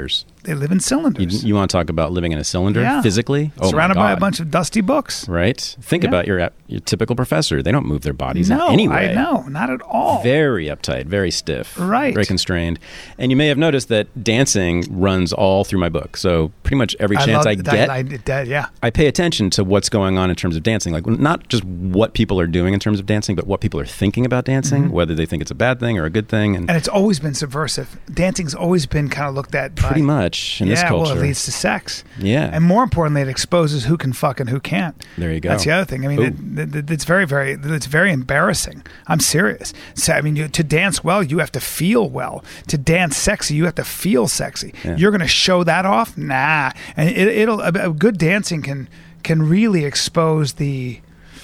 they live in cylinders. You, you want to talk about living in a cylinder yeah. physically? Oh, surrounded my God. by a bunch of dusty books. Right. Think yeah. about your your typical professor. They don't move their bodies no, in any way. I know, not at all. Very uptight, very stiff, right. very constrained. And you may have noticed that dancing runs all through my book. So pretty much every I chance love I that, get, I, I, yeah. I pay attention to what's going on in terms of dancing. Like not just what people are doing in terms of dancing, but what people are thinking about dancing, mm-hmm. whether they think it's a bad thing or a good thing. And, and it's always been subversive. Dancing's always been kind of looked at by, pretty much in yeah, this culture. Well, it leads to sex. Yeah. And more importantly, it exposes who can fuck and who can't. There you go. That's the other thing. I mean, it, it, it's very, very, it's very embarrassing. I'm serious. So, I mean, you, to dance well, you have to feel well. To dance sexy, you have to feel sexy. Yeah. You're going to show that off? Nah. And it, it'll, a, a good dancing can, can really expose the,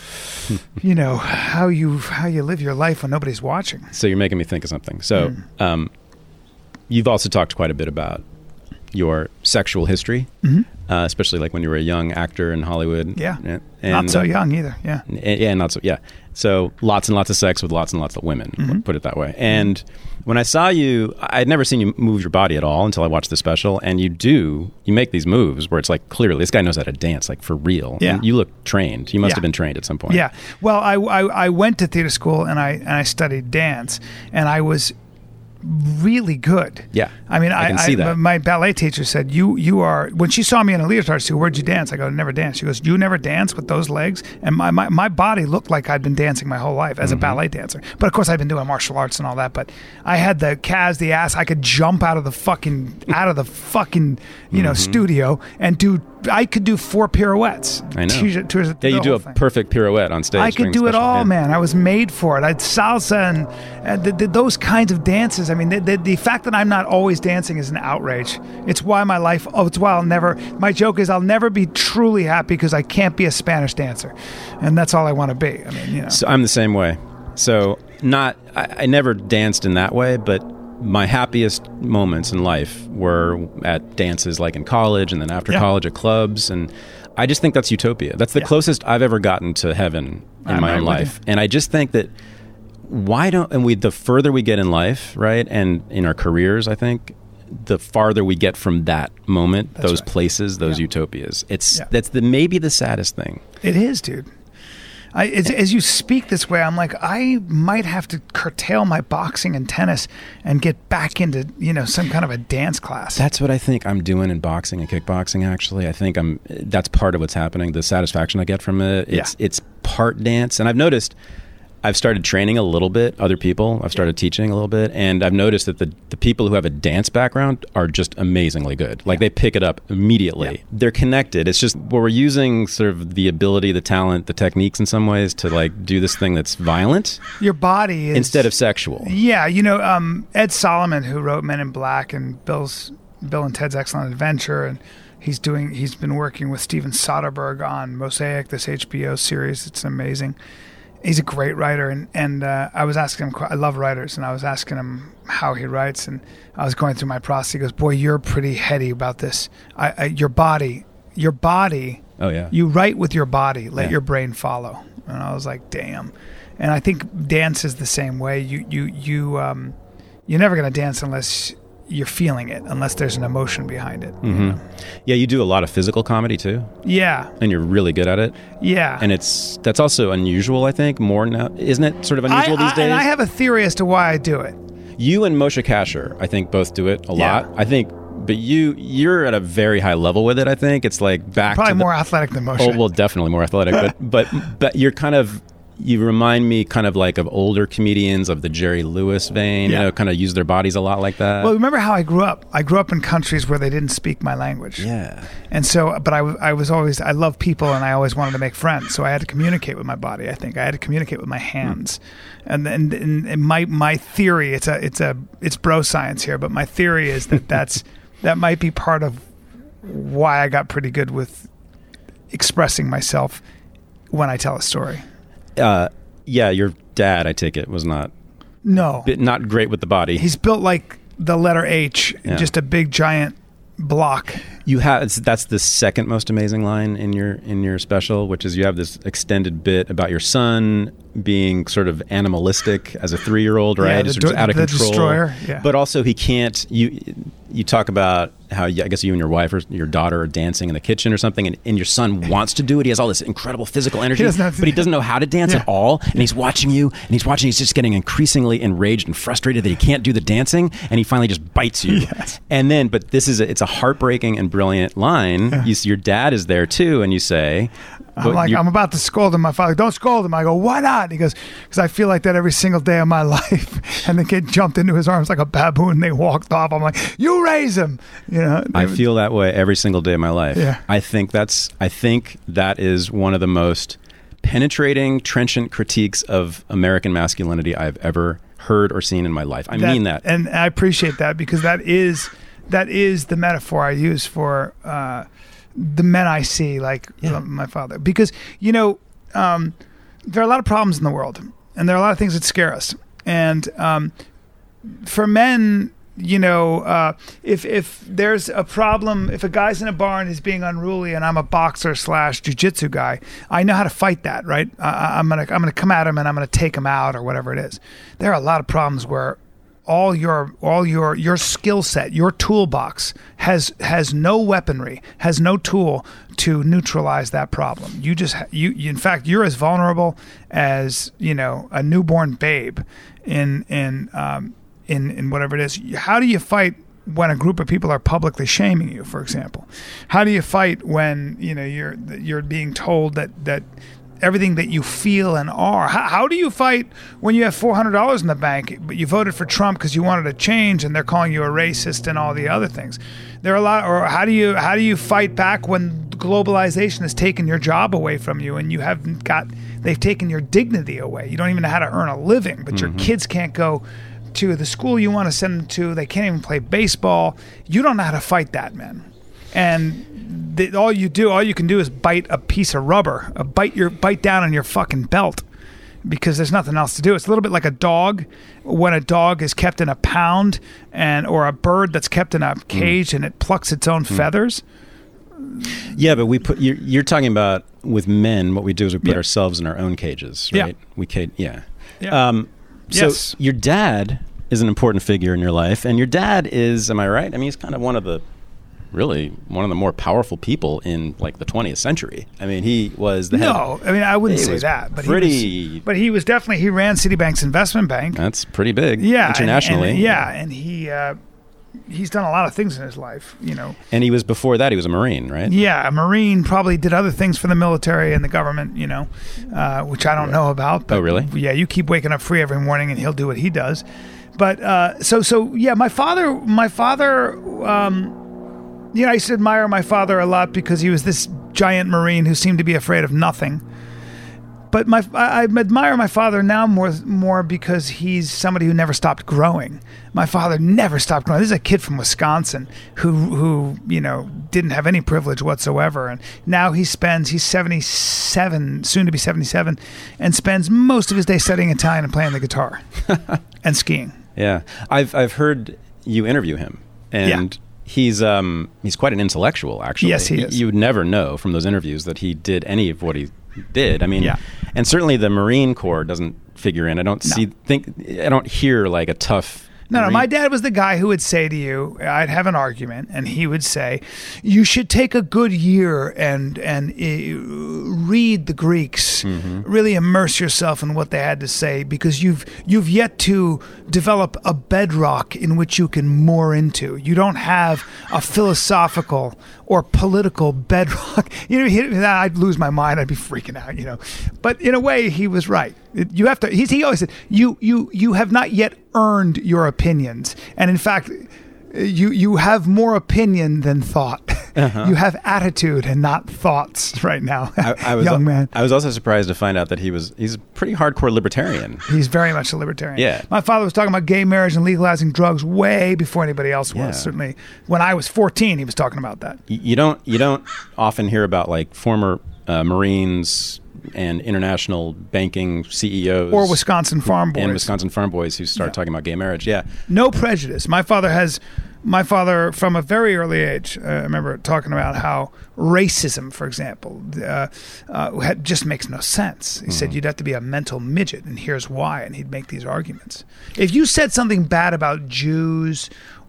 you know, how you, how you live your life when nobody's watching. So you're making me think of something. So, mm. um, you've also talked quite a bit about your sexual history, mm-hmm. uh, especially like when you were a young actor in Hollywood. Yeah. And, not so young either. Yeah. And, yeah, not so, yeah. So lots and lots of sex with lots and lots of women, mm-hmm. put it that way. And when I saw you, I'd never seen you move your body at all until I watched the special. And you do, you make these moves where it's like, clearly this guy knows how to dance, like for real. Yeah. And you look trained. You must yeah. have been trained at some point. Yeah. Well, I, I, I went to theater school and I, and I studied dance, and I was really good. Yeah. I mean, I, I can see I, that. My ballet teacher said, you you are, when she saw me in a leotard suit, where'd you dance? I go, never dance. She goes, you never dance with those legs? And my, my, my body looked like I'd been dancing my whole life as mm-hmm. a ballet dancer. But of course I'd been doing martial arts and all that, but I had the calves, the ass, I could jump out of the fucking, out of the fucking, you know, mm-hmm. studio and do, I could do four pirouettes. I know. To, to, yeah, you do a thing. perfect pirouette on stage. I could do it all, man. I was made for it. I'd salsa and, and the, the, those kinds of dances. I mean, the, the, the fact that I'm not always dancing is an outrage. It's why my life, oh, it's why I'll never, my joke is I'll never be truly happy because I can't be a Spanish dancer. And that's all I want to be. I mean, you know. So I'm the same way. So not, I, I never danced in that way, but my happiest moments in life were at dances like in college and then after yeah. college at clubs. And I just think that's utopia. That's the yeah. closest I've ever gotten to heaven in I'm my own life. And I just think that why don't, and we, the further we get in life, right, and in our careers, I think, the farther we get from that moment, that's those right. places, those yeah. utopias. It's, yeah. that's the maybe the saddest thing. It is, dude. I, it's, as you speak this way, I'm like, I might have to curtail my boxing and tennis and get back into, you know, some kind of a dance class. That's what I think I'm doing in boxing and kickboxing, actually. I think I'm, that's part of what's happening. The satisfaction I get from it, it's, yeah. it's part dance. And I've noticed I've started training a little bit, other people. I've started yeah. teaching a little bit. And I've noticed that the, the people who have a dance background are just amazingly good. Like yeah. they pick it up immediately. Yeah. They're connected. It's just where we're using sort of the ability, the talent, the techniques in some ways to like do this thing that's violent. Your body is... instead of sexual. Yeah. You know, um, Ed Solomon, who wrote Men in Black and Bill's Bill and Ted's Excellent Adventure, and he's doing, he's been working with Steven Soderbergh on Mosaic, this H B O series. It's amazing. He's a great writer, and, and uh, I was asking him, I love writers, and I was asking him how he writes, and I was going through my process. He goes, boy, you're pretty heady about this. I, I, your body, your body, oh yeah, you write with your body, let yeah. your brain follow. And I was like, damn. And I think dance is the same way. You, you, you, um, you're never going to dance unless you're feeling it, unless there's an emotion behind it. Mm-hmm. You know? Yeah, you do a lot of physical comedy too. Yeah. And you're really good at it. Yeah. And it's that's also unusual, I think, more now. Isn't it sort of unusual I, these I, days? And I have a theory as to why I do it. You and Moshe Kasher, I think, both do it a yeah. lot. I think, but you, you're at a very high level with it, I think. It's like back Probably to the, more athletic than Moshe. Oh, well, definitely more athletic. but, but, but you're kind of... You remind me kind of like of older comedians of the Jerry Lewis vein, yeah. you know, kind of use their bodies a lot like that. Well, remember how I grew up? I grew up in countries where they didn't speak my language. Yeah. And so, but I, I was always, I love people and I always wanted to make friends. So I had to communicate with my body, I think. I had to communicate with my hands. Mm. And then and, and my, my theory, it's a, it's a, it's bro science here, but my theory is that that's, that might be part of why I got pretty good with expressing myself when I tell a story. Uh, yeah, your dad, I take it, was not no bit, not great with the body. He's built like the letter H, yeah. just a big giant block. You have that's the second most amazing line in your in your special, which is you have this extended bit about your son being sort of animalistic as a three-year-old, right? Yeah, He's the, sort of out of the control. Destroyer, yeah. But also he can't. You you talk about how you, I guess you and your wife or your daughter are dancing in the kitchen or something, and, and your son wants to do it. He has all this incredible physical energy, He doesn't have to- but he doesn't know how to dance Yeah. at all. And he's watching you, and he's watching. He's just getting increasingly enraged and frustrated that he can't do the dancing, and he finally just bites you. Yes. And then, but this is a, it's a heartbreaking and brilliant line. Yeah. You, your dad is there too, and you say, I'm but like, you- I'm about to scold him. My father, don't scold him. I go, why not? He goes, because I feel like that every single day of my life. And the kid jumped into his arms like a baboon. They walked off. I'm like, you raise him. You know, I they- feel that way every single day of my life. Yeah. I think that's I think that is one of the most penetrating, trenchant critiques of American masculinity I've ever heard or seen in my life. I mean that. and I appreciate that, because that is that is the metaphor I use for uh, the men I see, like Yeah. uh, my father. Because you know, um, there are a lot of problems in the world, and there are a lot of things that scare us. And um, for men, you know, uh, if if there's a problem, if a guy's in a bar and he's being unruly, and I'm a boxer slash jujitsu guy, I know how to fight that, right? I, I'm gonna I'm gonna come at him and I'm gonna take him out or whatever it is. There are a lot of problems where all your all your your skill set, your toolbox has has no weaponry, has no tool to neutralize that problem. You just ha- you, you in fact you're as vulnerable as, you know, a newborn babe in in um, in in whatever it is. How do you fight when a group of people are publicly shaming you, for example? How do you fight when, you know, you're you're being told that that everything that you feel and are? How, how do you fight when you have four hundred dollars in the bank, but you voted for Trump because you wanted a change, and they're calling you a racist and all the other things? There are a lot. Or how do you how do you fight back when globalization has taken your job away from you, and you haven't got they've taken your dignity away? You don't even know how to earn a living, but your kids can't go to the school you want to send them to. They can't even play baseball. You don't know how to fight that, man. And the, all you do, all you can do is bite a piece of rubber, a bite your bite down on your fucking belt, because there's nothing else to do. It's a little bit like a dog. When a dog is kept in a pound, and or a bird that's kept in a cage, mm. and it plucks its own mm. feathers. Yeah, but we put you're, you're talking about with men. What we do is we put yeah. ourselves in our own cages, right? Yeah. We cage, yeah. yeah. Um, so yes. your dad is an important figure in your life, and your dad is, am I right? I mean, he's kind of one of the, really one of the more powerful people in like the twentieth century. I mean, he was the head. No, I mean, I wouldn't he say was that, but pretty. he was, but he was definitely he ran Citibank's investment bank. That's pretty big. Yeah, internationally. And, and, yeah, and he uh, he's done a lot of things in his life, you know. And he was before that. He was a Marine, right? Yeah, a Marine, probably did other things for the military and the government, you know, uh, which I don't know about. But oh, really? Yeah, you keep waking up free every morning, and he'll do what he does. But uh, so so yeah, my father, my father. Um, You know, I used to admire my father a lot because he was this giant Marine who seemed to be afraid of nothing. But my, I, I admire my father now more, more because he's somebody who never stopped growing. My father never stopped growing. This is a kid from Wisconsin who, who you know, didn't have any privilege whatsoever, and now he spends. He's seventy-seven, soon to be seventy-seven, and spends most of his day studying Italian and playing the guitar and skiing. Yeah, I've I've heard you interview him, and. Yeah. He's um he's quite an intellectual, actually. Yes, he is. You would never know from those interviews that he did any of what he did. I mean, yeah. and certainly the Marine Corps doesn't figure in. I don't no. see think I don't hear like a tough. No, Marine. no, my dad was the guy who would say to you, I'd have an argument, and he would say, you should take a good year and and uh, read the Greeks, mm-hmm. really immerse yourself in what they had to say, because you've you've yet to develop a bedrock in which you can moor into. You don't have a philosophical or political bedrock. You know, he, I'd lose my mind. I'd be freaking out, you know. But in a way, he was right. You have to. He, he always said, "You, you, you have not yet earned your opinions, and in fact, you you have more opinion than thought. Uh-huh. You have attitude and not thoughts right now, I, I was, young man." I was also surprised to find out that he was he's a pretty hardcore libertarian. He's very much a libertarian. Yeah, my father was talking about gay marriage and legalizing drugs way before anybody else was. Yeah. Certainly, when I was fourteen, he was talking about that. You don't you don't often hear about like former uh, Marines and international banking C E Os, or Wisconsin farm boys, and Wisconsin farm boys who start yeah. talking about gay marriage. Yeah, no prejudice. My father has, my father from a very early age. Uh, I remember talking about how racism, for example, uh, uh, had, just makes no sense. He mm-hmm. said you'd have to be a mental midget, and here's why. And he'd make these arguments. If you said something bad about Jews,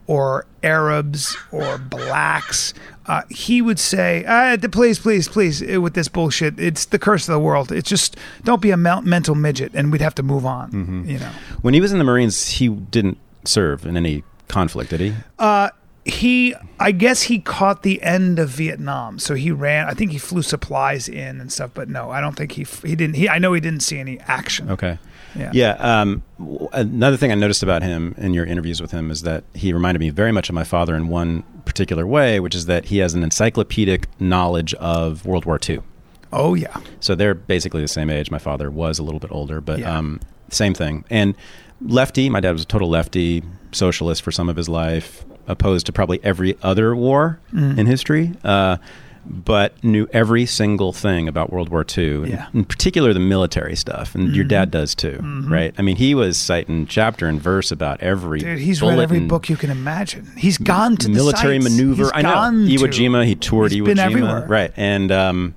or Arabs or blacks, uh, he would say, uh, please, please, please, uh, with this bullshit, it's the curse of the world. It's just, don't be a mel- mental midget, and we'd have to move on, mm-hmm. you know. When he was in the Marines, he didn't serve in any conflict, did he? Uh, he, I guess he caught the end of Vietnam, so he ran, I think he flew supplies in and stuff, but no, I don't think he, he didn't, he, I know he didn't see any action. Okay. Yeah. Yeah. Um, w- another thing I noticed about him in your interviews with him is that he reminded me very much of my father in one particular way, which is that he has an encyclopedic knowledge of World War Two. Oh, yeah. So they're basically the same age. My father was a little bit older, but Yeah. um, same thing. And lefty, my dad was a total lefty, socialist for some of his life, opposed to probably every other war Mm. in history. Uh, but knew every single thing about World War Two, Yeah. in particular the military stuff, and your dad does too, Mm-hmm. right? I mean, he was citing chapter and verse about every Dude, he's read every bulletin, book you can imagine. He's gone to military the sites. maneuver. He's I know gone Iwo to- Jima. He toured He's Iwo been Jima, everywhere. right? And um,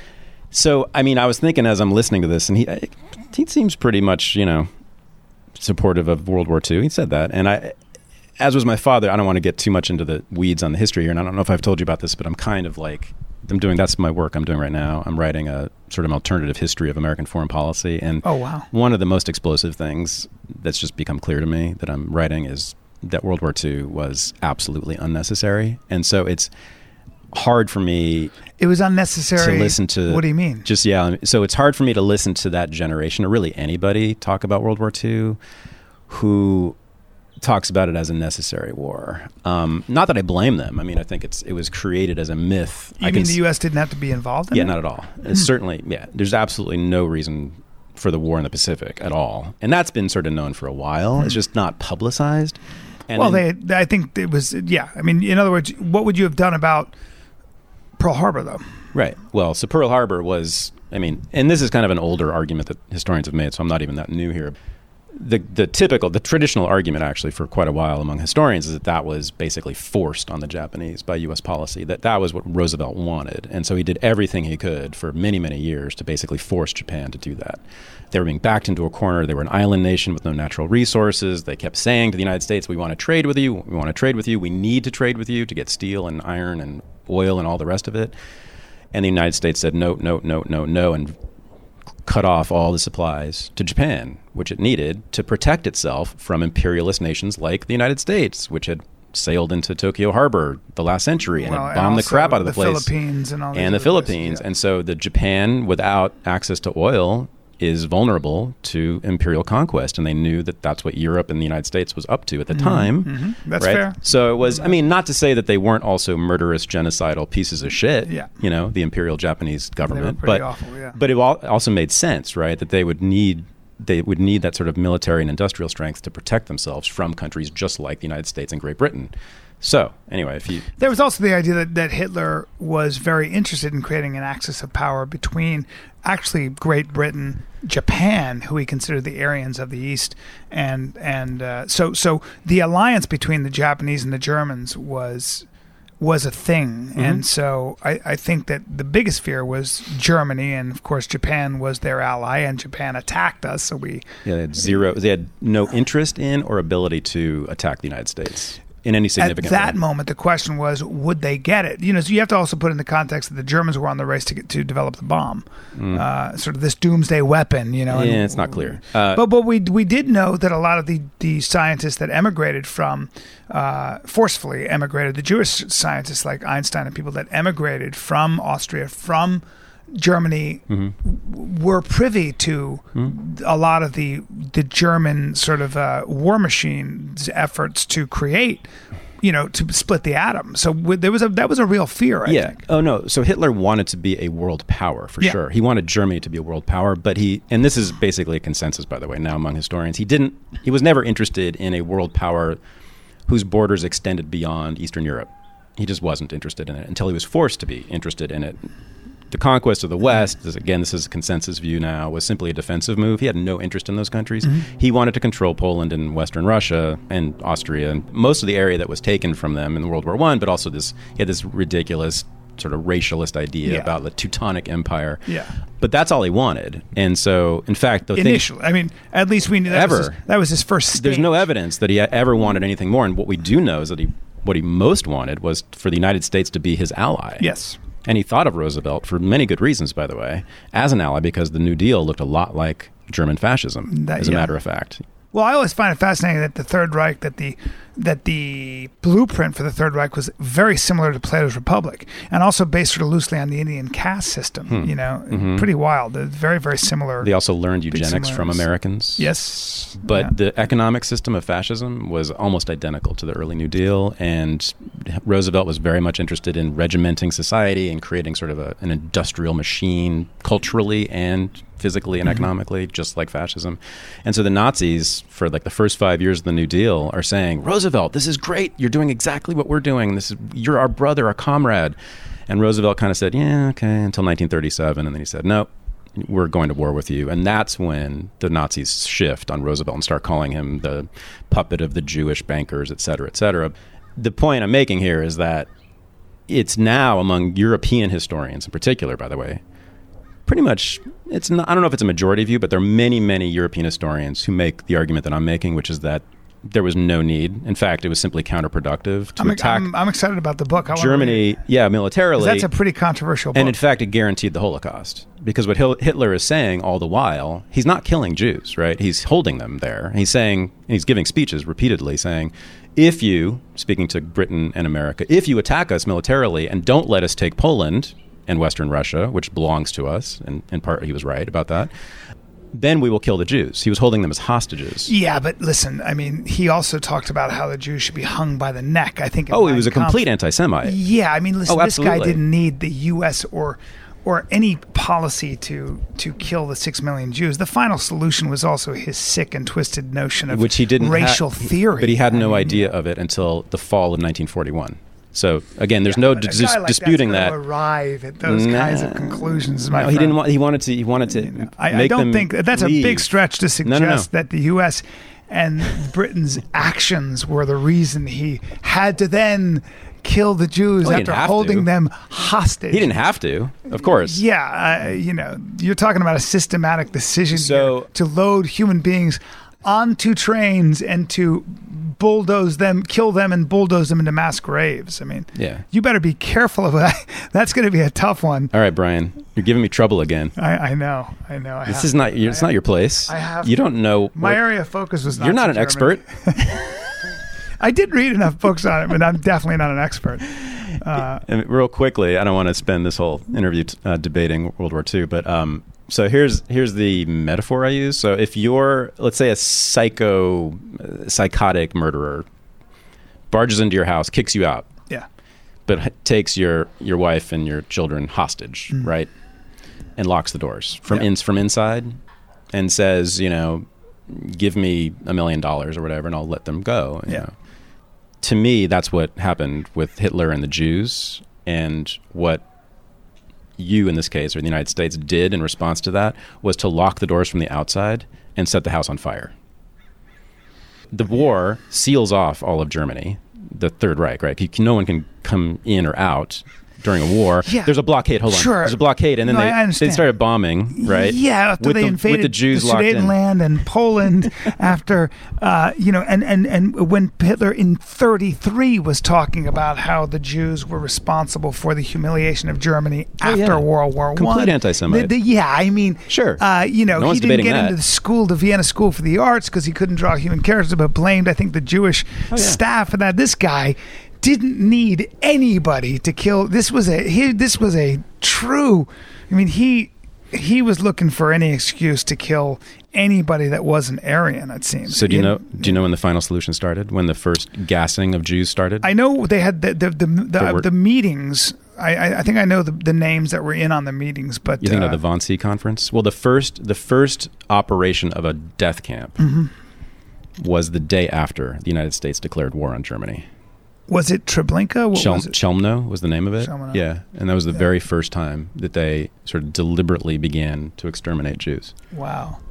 so, I mean, I was thinking as I'm listening to this, and he he seems pretty much, you know, supportive of World War Two. He said that, and I. As was my father, I don't want to get too much into the weeds on the history here, and I don't know if I've told you about this, but I'm kind of like, I'm doing, that's my work I'm doing right now. I'm writing a sort of alternative history of American foreign policy, and Oh, wow. one of the most explosive things that's just become clear to me that I'm writing is that World War Two was absolutely unnecessary, and so it's hard for me It was unnecessary. to listen to. What do you mean? Just, yeah, so it's hard for me to listen to that generation, or really anybody, talk about World War Two who talks about it as a necessary war. Um, not that I blame them. I mean, I think it's it was created as a myth. You I mean can the s- U S didn't have to be involved in Yeah, it? not at all. It's certainly, yeah, there's absolutely no reason for the war in the Pacific at all. And that's been sort of known for a while. It's just not publicized. And Well, then- they, I think it was, yeah. I mean, in other words, what would you have done about Pearl Harbor, though? Right. Well, so Pearl Harbor was, I mean, and this is kind of an older argument that historians have made, so I'm not even that new here. The the typical, the traditional argument actually for quite a while among historians is that that was basically forced on the Japanese by U S policy, that that was what Roosevelt wanted. And so he did everything he could for many, many years to basically force Japan to do that. They were being backed into a corner. They were an island nation with no natural resources. They kept saying to the United States, we want to trade with you. We want to trade with you. We need to trade with you to get steel and iron and oil and all the rest of it. And the United States said, no, no, no, no, no, and cut off all the supplies to Japan, which it needed to protect itself from imperialist nations like the United States, which had sailed into Tokyo Harbor the last century and Well, had and bombed the also crap out of the, the place. Philippines and all these And the other Philippines. places, yeah. And so the Japan, without access to oil, is vulnerable to imperial conquest. And they knew that that's what Europe and the United States was up to at the time. Mm-hmm. That's right? fair. So it was, I mean, not to say that they weren't also murderous, genocidal pieces of shit, Yeah. you know, the imperial Japanese government. pretty but awful, yeah. but it al- also made sense, right, that they would need they would need that sort of military and industrial strength to protect themselves from countries just like the United States and Great Britain. So anyway, if you There was also the idea that, that Hitler was very interested in creating an axis of power between actually Great Britain, Japan, who he considered the Aryans of the East, and and uh, so so the alliance between the Japanese and the Germans was was a thing, Mm-hmm. and so I, I think that the biggest fear was Germany, and of course Japan was their ally, and Japan attacked us, so we yeah, they had zero, they had no interest in or ability to attack the United States in any at significant that way. moment, the question was, would they get it? You know, so you have to also put in the context that the Germans were on the race to get, to develop the bomb, uh, sort of this doomsday weapon. You know, Yeah, and- it's not clear. Uh, but but we we did know that a lot of the, the scientists that emigrated from uh, forcefully emigrated, the Jewish scientists like Einstein and people that emigrated from Austria, from Germany, Mm-hmm. w- were privy to a lot of the the German sort of uh, war machine's efforts to create, you know, to split the atom. So w- there was a that was a real fear. I yeah. think. Oh no. So Hitler wanted to be a world power for Yeah. sure. He wanted Germany to be a world power, but he, and this is basically a consensus, by the way, now among historians. He didn't. He was never interested in a world power whose borders extended beyond Eastern Europe. He just wasn't interested in it until he was forced to be interested in it. The conquest of the West, this, again, this is a consensus view now, was simply a defensive move. He had no interest in those countries. Mm-hmm. He wanted to control Poland and Western Russia and Austria and most of the area that was taken from them in World War One, but also this he had this ridiculous sort of racialist idea Yeah. about the Teutonic Empire. Yeah. But that's all he wanted. And so, in fact, the thing, Initially, I mean, at least we knew that Ever. was his, that was his first stage. there's no evidence that he ever wanted anything more. And what we do know is that he, what he most wanted was for the United States to be his ally. Yes. And he thought of Roosevelt, for many good reasons, by the way, as an ally, because the New Deal looked a lot like German fascism, That- as a yeah. matter of fact. Well, I always find it fascinating that the Third Reich, that the that the blueprint for the Third Reich was very similar to Plato's Republic, and also based sort of loosely on the Indian caste system. Hmm. You know, Mhm. pretty wild. They're very, very similar. They also learned eugenics from similarities. Americans. Yes, But yeah. the economic system of fascism was almost identical to the early New Deal, and Roosevelt was very much interested in regimenting society and creating sort of a, an industrial machine culturally and physically and Mm-hmm. economically, just like fascism. And so the Nazis, for like the first five years of the New Deal, are saying, Roosevelt, this is great. You're doing exactly what we're doing. This is you're our brother, our comrade. And Roosevelt kind of said, yeah, okay, until nineteen thirty-seven. And then he said, no, we're going to war with you. And that's when the Nazis shift on Roosevelt and start calling him the puppet of the Jewish bankers, et cetera, et cetera. The point I'm making here is that it's now among European historians in particular, by the way, pretty much, it's not, I don't know if it's a majority view, but there are many, many European historians who make the argument that I'm making, which is that there was no need. In fact, it was simply counterproductive to I'm, attack I'm, I'm excited about the book. I wanna read Germany, it. yeah, militarily. That's a pretty controversial book. And in fact, it guaranteed the Holocaust. Because what Hil- Hitler is saying all the while, he's not killing Jews, right? He's holding them there. He's saying, and he's giving speeches repeatedly saying, if you, speaking to Britain and America, if you attack us militarily and don't let us take Poland and Western Russia, which belongs to us, and in part he was right about that, then we will kill the Jews. He was holding them as hostages. Yeah, but listen, I mean, he also talked about how the Jews should be hung by the neck. I think. in Oh, he Mein was a Kampf. complete anti-Semite. Yeah, I mean, listen, Oh, this guy absolutely. didn't need the U S or or any policy to to kill the six million Jews. The final solution was also his sick and twisted notion of Which he didn't racial ha- theory. But he had I no mean, idea of it until the fall of nineteen forty-one. So again, there's no but a dis- guy like disputing that's that. gonna arrive at those Nah. kinds of conclusions. My No, he friend. didn't want. He wanted to. He wanted to. I, I make don't them think that's a leave. big stretch to suggest No, no, no. that the U S and Britain's actions were the reason he had to then kill the Jews Well, he after didn't have holding to. them hostage. He didn't have to, of course. Yeah, uh, you know, you're talking about a systematic decision So- here to load human beings onto trains and to bulldoze them, kill them, and bulldoze them into mass graves. I mean, Yeah. you better be careful of that. That's going to be a tough one. All right, Brian, you're giving me trouble again. I, I know, I know. I This have- is not. Your, it's I not your place. I have You to. don't know. My what- area of focus was. You're not Nazi an Germany. expert. I did read enough books on it, but I'm definitely not an expert. Uh, And real quickly, I don't want to spend this whole interview t- uh, debating World War Two, but um, so here's here's the metaphor I use. So if you're, let's say, a psycho, uh, psychotic murderer, barges into your house, kicks you out, yeah, but h- takes your your wife and your children hostage, Mm. right, and locks the doors from Yeah. in, from inside, and says, you know, give me a million dollars or whatever, and I'll let them go. You Yeah. know. To me, that's what happened with Hitler and the Jews, and what you, in this case, or the United States, did in response to that was to lock the doors from the outside and set the house on fire. The war seals off all of Germany, the Third Reich, right? You can- No one can come in or out during a war. Yeah. There's a blockade. Hold on. Sure. There's a blockade, and then No, I they, they understand. started bombing, right? Yeah, after with they the, invaded with the Jews the locked in. Sudetenland and Poland, after uh, you know, and, and and when Hitler in thirty-three was talking about how the Jews were responsible for the humiliation of Germany Oh, after yeah. World War One. Complete anti-Semite. The- the- Yeah, I mean, Sure. Uh, you know, No he one's didn't debating get that. into the school, the Vienna School for the Arts, because he couldn't draw human characters, but blamed, I think, the Jewish Oh, yeah. staff for that. This guy didn't need anybody to kill. This was a he, this was a true. I mean, he he was looking for any excuse to kill anybody that wasn't Aryan. It seems. So do you In- know? Do you know when the final solution started? When the first gassing of Jews started? I know they had the the the, the, There were- the meetings. I, I I think I know the, the names that were in on the meetings, but You think uh, of the Wannsee Conference? Well, the first the first operation of a death camp Mm-hmm. was the day after the United States declared war on Germany. was it Treblinka? What Chelm- was it? Chelmno was the name of it. Chelmno. Yeah, and that was the very first time that they sort of deliberately began to exterminate Jews. Wow.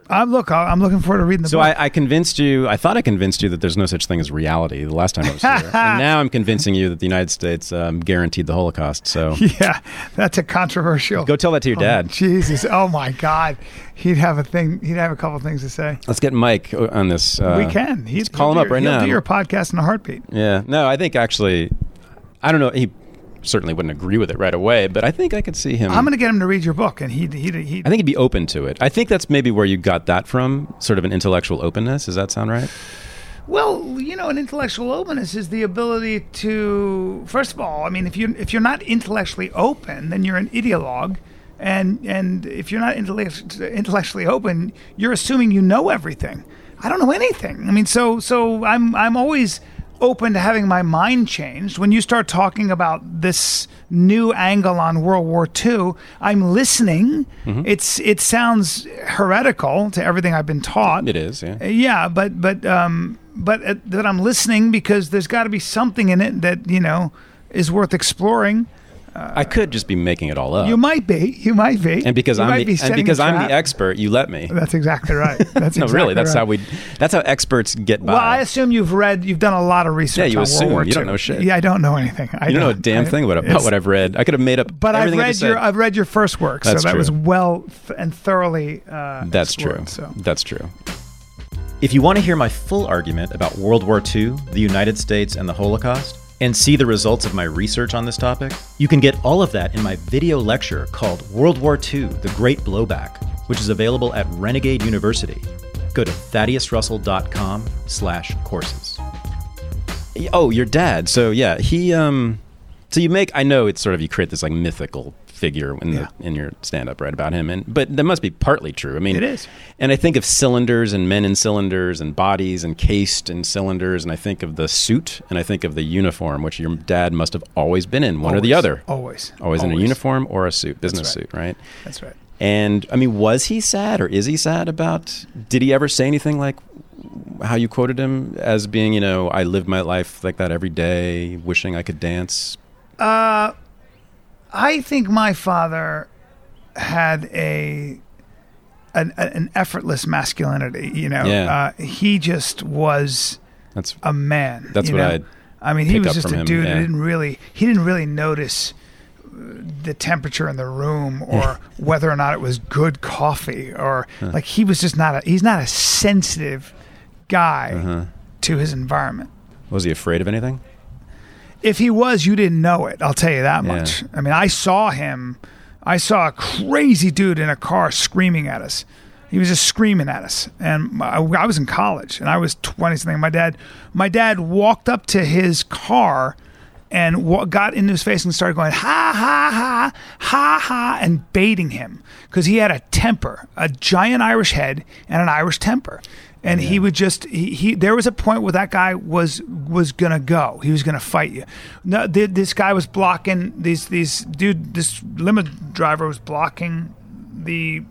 I'm look. I'm looking forward to reading the so book. So I, I convinced you. I thought I convinced you that there's no such thing as reality the last time I was here, and now I'm convincing you that the United States um, guaranteed the Holocaust. So yeah, that's a controversial. Go tell that to your dad. Oh, Jesus! Oh my God, he'd have a thing. He'd have a couple of things to say. Let's get Mike on this. Uh, we can. He'd let's call him do, up right he'll now. Do your podcast in a heartbeat. Yeah. No, I think actually, I don't know. He certainly wouldn't agree with it right away, but I think I could see him. I'm going to get him to read your book, and he'd, he'd, he'd. I think he'd be open to it. I think that's maybe where you got that from, sort of an intellectual openness. Does that sound right? Well, you know, an intellectual openness is the ability to, first of all, I mean, if you if you're not intellectually open, then you're an ideologue, and and if you're not intellect, intellectually open, you're assuming you know everything. I don't know anything. I mean, so so I'm I'm always open to having my mind changed. When you start talking about this new angle on World War Two, I'm listening. Mm-hmm. It's it sounds heretical to everything I've been taught. It is, yeah. Yeah, but but um, but uh, that I'm listening because there's got to be something in it that you know is worth exploring. Uh, I could just be making it all up. You might be. You might be. And because you I'm the, be and because I'm the expert, you let me. That's exactly right. That's no, exactly really. That's right. how we. That's how experts get by. Well, I assume you've read. You've done a lot of research. Yeah, you on assume. World War You Two. don't know shit. Yeah, I don't know anything. I you don't, don't know a damn I, thing about, about what I've read. I could have made up. But I've everything read I your. I've read your first work, That's so that true. was well th- and thoroughly. Uh, That's explored, true. So. That's true. If you want to hear my full argument about World War Two, the United States, and the Holocaust, and see the results of my research on this topic, you can get all of that in my video lecture called World War Two, The Great Blowback, which is available at Renegade University. Go to thaddeus russell dot com slash courses. Oh, your dad. So yeah, he. Um, so you make. I know it's sort of you create this like mythical figure in the Yeah. in your stand-up, right, about him, and but that must be partly true. I mean, It is. And I think of cylinders and men in cylinders and bodies encased in cylinders, and I think of the suit and I think of the uniform, which your dad must have always been in, one Always, or the other. Always. Always in a Always. uniform or a suit, business That's right. suit, right? That's right. And I mean, was he sad or is he sad about? Did he ever say anything like how you quoted him as being, you know, I live my life like that every day, wishing I could dance? Uh, I think my father had a an, an effortless masculinity. You know, Yeah. uh, he just was That's a man. That's you what know? I'd I mean, he pick was up just from a him, dude yeah. who didn't really he didn't really notice the temperature in the room or whether or not it was good coffee or Huh. like he was just not a he's not a sensitive guy Uh-huh. to his environment. Was he afraid of anything? If he was, you didn't know it. I'll tell you that Yeah. much. I mean, I saw him. I saw a crazy dude in a car screaming at us. He was just screaming at us, and I, I was in college, and I was twenty something. My dad, my dad walked up to his car, and wa- got into his face and started going ha ha ha ha ha and baiting him because he had a temper, a giant Irish head and an Irish temper. And he would just he, he there was a point where that guy was was gonna go. He was gonna fight you. No, th- this guy was blocking these these dude. This limo driver was blocking the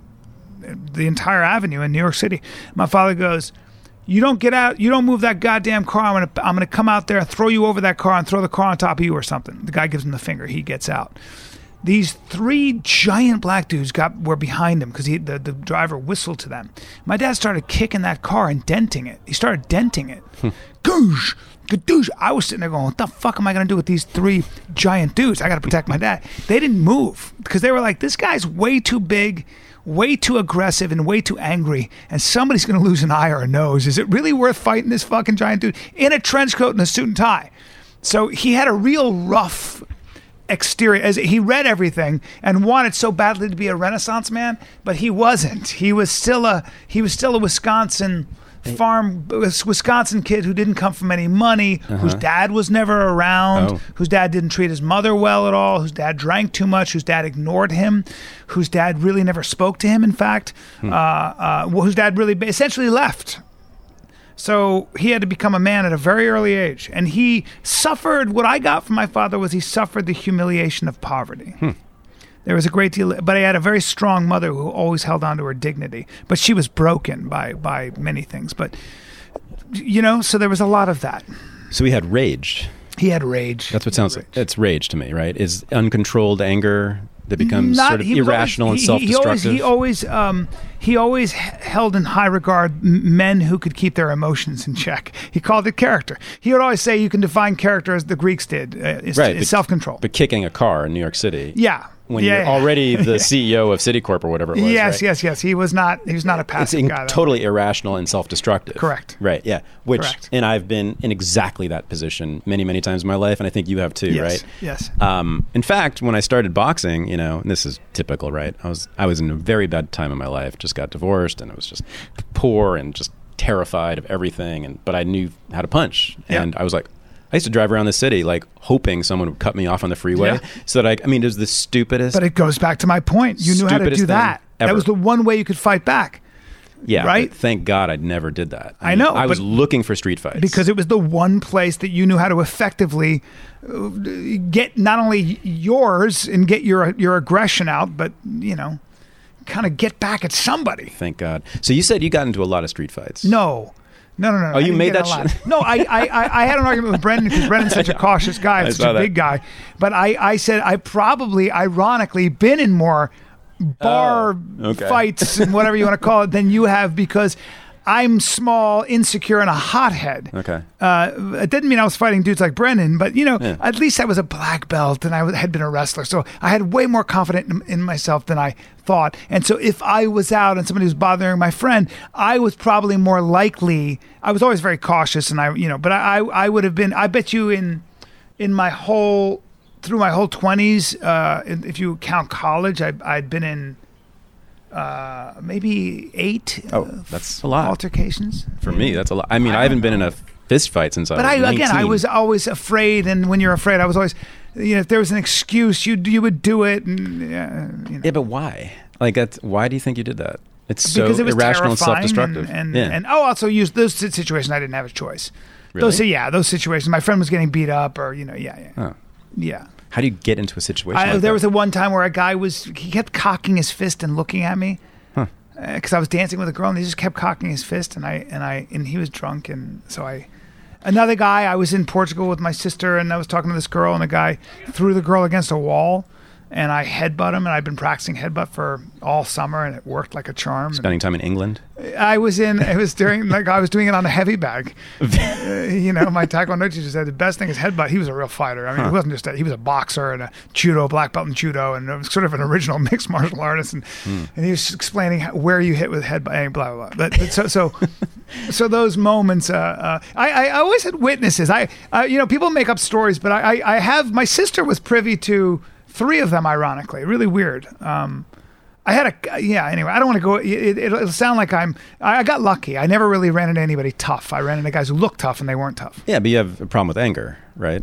the entire avenue in New York City. My father goes, "You don't get out. You don't move that goddamn car. I'm gonna I'm gonna come out there, throw you over that car, and throw the car on top of you or something." The guy gives him the finger. He gets out. These three giant black dudes got were behind him because the, the driver whistled to them. My dad started kicking that car and denting it. He started denting it. Goosh, gadoosh. I was sitting there going, what the fuck am I going to do with these three giant dudes? I got to protect my dad. They didn't move because they were like, this guy's way too big, way too aggressive, and way too angry, and somebody's going to lose an eye or a nose. Is it really worth fighting this fucking giant dude in a trench coat and a suit and tie? So he had a real rough exterior, as he read everything and wanted so badly to be a Renaissance man, but he wasn't. He was still a he was still a Wisconsin farm Wisconsin kid who didn't come from any money, uh-huh. whose dad was never around, oh. whose dad didn't treat his mother well at all, whose dad drank too much, whose dad ignored him, whose dad really never spoke to him, in fact, hmm. uh, uh, whose dad really essentially left. So he had to become a man at a very early age. And he suffered, what I got from my father was he suffered the humiliation of poverty. Hmm. There was a great deal, but he had a very strong mother who always held on to her dignity. But she was broken by, by many things. But, you know, so there was a lot of that. So he had rage. He had rage. That's what sounds like. It's rage to me, right? Is uncontrolled anger that becomes Not- sort of he was irrational always- and he- he always- self-destructive? He always, he always, um, he always h- held in high regard m- men who could keep their emotions in check. He called it character. He would always say you can define character as the Greeks did, uh, is, Right, is but- self-control. But kicking a car in New York City, yeah. when yeah, you're yeah. already the C E O of Citicorp or whatever it was, Yes, right? yes, yes. He was not. He was not a It's passive in- guy. though. totally irrational and self-destructive. Correct. Right. Yeah. Which, Correct. and I've been in exactly that position many, many times in my life, and I think you have too, Yes, right? yes. Um, in fact, when I started boxing, you know, and this is typical, right? I was I was in a very bad time in my life. Just got divorced, and I was just poor and just terrified of everything. And but I knew how to punch, Yeah. and I was like. I used to drive around the city, like hoping someone would cut me off on the freeway, Yeah. so that I, I mean, it was the stupidest. But it goes back to my point. You knew how to Stupidest do that. thing ever. That was the one way you could fight back. yeah, right? but thank God I never did that. I know, I was but- looking for street fights Because it was the one place that you knew how to effectively uh, get not only yours and get your your aggression out, but you know, kind of get back at somebody. Thank God. So you said you got into a lot of street fights. No. No, no, no. Oh, I you didn't made get that a lot. shit? No, I, I, I I had an argument with Brendan because Brendan's such a cautious guy, I and such saw a that. big guy. But I, I said I probably, ironically, been in more bar Oh, okay. fights and whatever you want to call it than you have because I'm small, insecure, and a hothead. Okay. Uh, it didn't mean I was fighting dudes like Brendan, but you know, Yeah. at least I was a black belt and I w- had been a wrestler, so I had way more confidence in, in myself than I thought. And so, if I was out and somebody was bothering my friend, I was probably more likely. I was always very cautious, and I, you know, but I, I, I would have been. I bet you in, in my whole, through my whole twenties, uh, if you count college, I, I'd been in. Uh, maybe eight. Oh, uh, that's a lot. altercations. For me, that's a lot. I mean, I, I haven't don't been in know. a fist fight since I But was I nineteen. again, I was always afraid, and when you're afraid, I was always, you know, if there was an excuse, you you would do it, and uh, you know, Yeah, but why? Like, that's, why do you think you did that? It's so because it was irrational and terrifying, self-destructive. and and, yeah. and oh, also use those si- situations I didn't have a choice. Really? Those yeah, those situations. My friend was getting beat up, or you know, yeah, yeah, Oh. yeah. How do you get into a situation I, like there that? was a one time where a guy was he kept cocking his fist and looking at me because I was dancing with a girl and he just kept cocking his fist and I and I and he was drunk and so I another guy I was in Portugal with my sister and I was talking to this girl and a guy threw the girl against a wall and I headbutt him and I'd been practicing headbutt for all summer and it worked like a charm. Spending time in England? I was in it was during like I was doing it on a heavy bag. uh, you know, my taekwondo teacher said the best thing is headbutt. He was a real fighter. I mean, Huh. he wasn't just that. He was a boxer and a judo black belt in judo and it was sort of an original mixed martial artist. And Hmm. and he was explaining how, where you hit with headbutt and blah blah blah. But, but so so so those moments. Uh, uh, I I always had witnesses. I uh, you know people make up stories, but I, I I have my sister was privy to three of them. Ironically, really weird. Um, I had a yeah. Anyway, I don't want to go. It, it, it'll sound like I'm. I, I got lucky. I never really ran into anybody tough. I ran into guys who looked tough and they weren't tough. Yeah, but you have a problem with anger, right?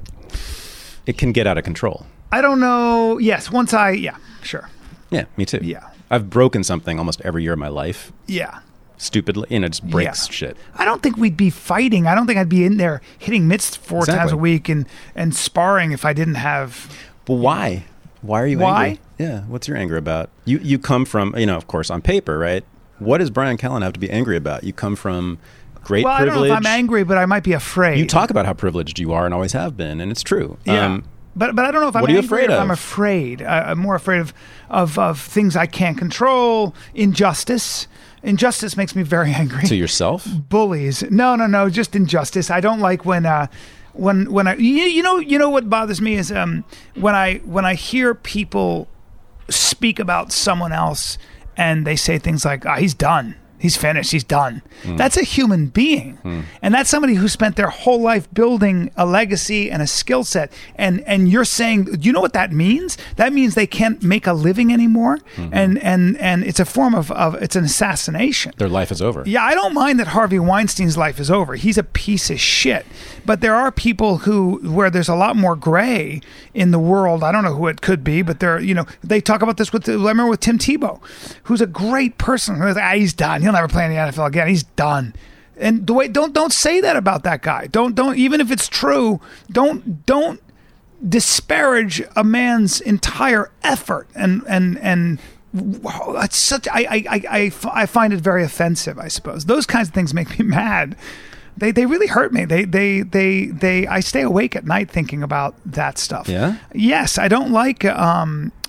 It can get out of control. I don't know. Yes, once I yeah, sure, Yeah, me too. Yeah. I've broken something almost every year of my life. yeah. Stupidly, and it just breaks Yeah. shit. I don't think we'd be fighting. I don't think I'd be in there hitting mitts four Exactly. times a week and and sparring if I didn't have. But why? Why are you Why? angry? Yeah, what's your anger about? You you come from, you know, of course, on paper, right? What does Brian Callen have to be angry about? You come from great Well, privilege. I don't know if I'm angry, but I might be afraid. You talk about how privileged you are and always have been, and it's true. Yeah. Um, but but I don't know if I'm what are you angry afraid or if of? I'm afraid. I, I'm more afraid of, of of things I can't control. Injustice. Injustice makes me very angry. to yourself? Bullies. No, no, no. Just injustice. I don't like when uh, when when I you, you know you know what bothers me is um when I when I hear people speak about someone else and they say things like, "Ah, he's done. He's finished. He's done." Mm. That's a human being, and that's somebody who spent their whole life building a legacy and a skill set. And and you're saying, do you know what that means? That means they can't make a living anymore, Mm-hmm. and and and it's a form of, of it's an assassination. Their life is over. Yeah, I don't mind that Harvey Weinstein's life is over. He's a piece of shit. But there are people who where there's a lot more gray in the world. I don't know who it could be, but they're, you know, they talk about this with, I remember with Tim Tebow, who's a great person. Like, ah, he's done. He'll never play in the N F L again. He's done. And the way don't don't say that about that guy. Don't don't even if it's true, don't don't disparage a man's entire effort and and and wow, that's such I, I I I I find it very offensive, I suppose. Those kinds of things make me mad. They they really hurt me. They they they they I stay awake at night thinking about that stuff. Yeah? Yes, I don't like um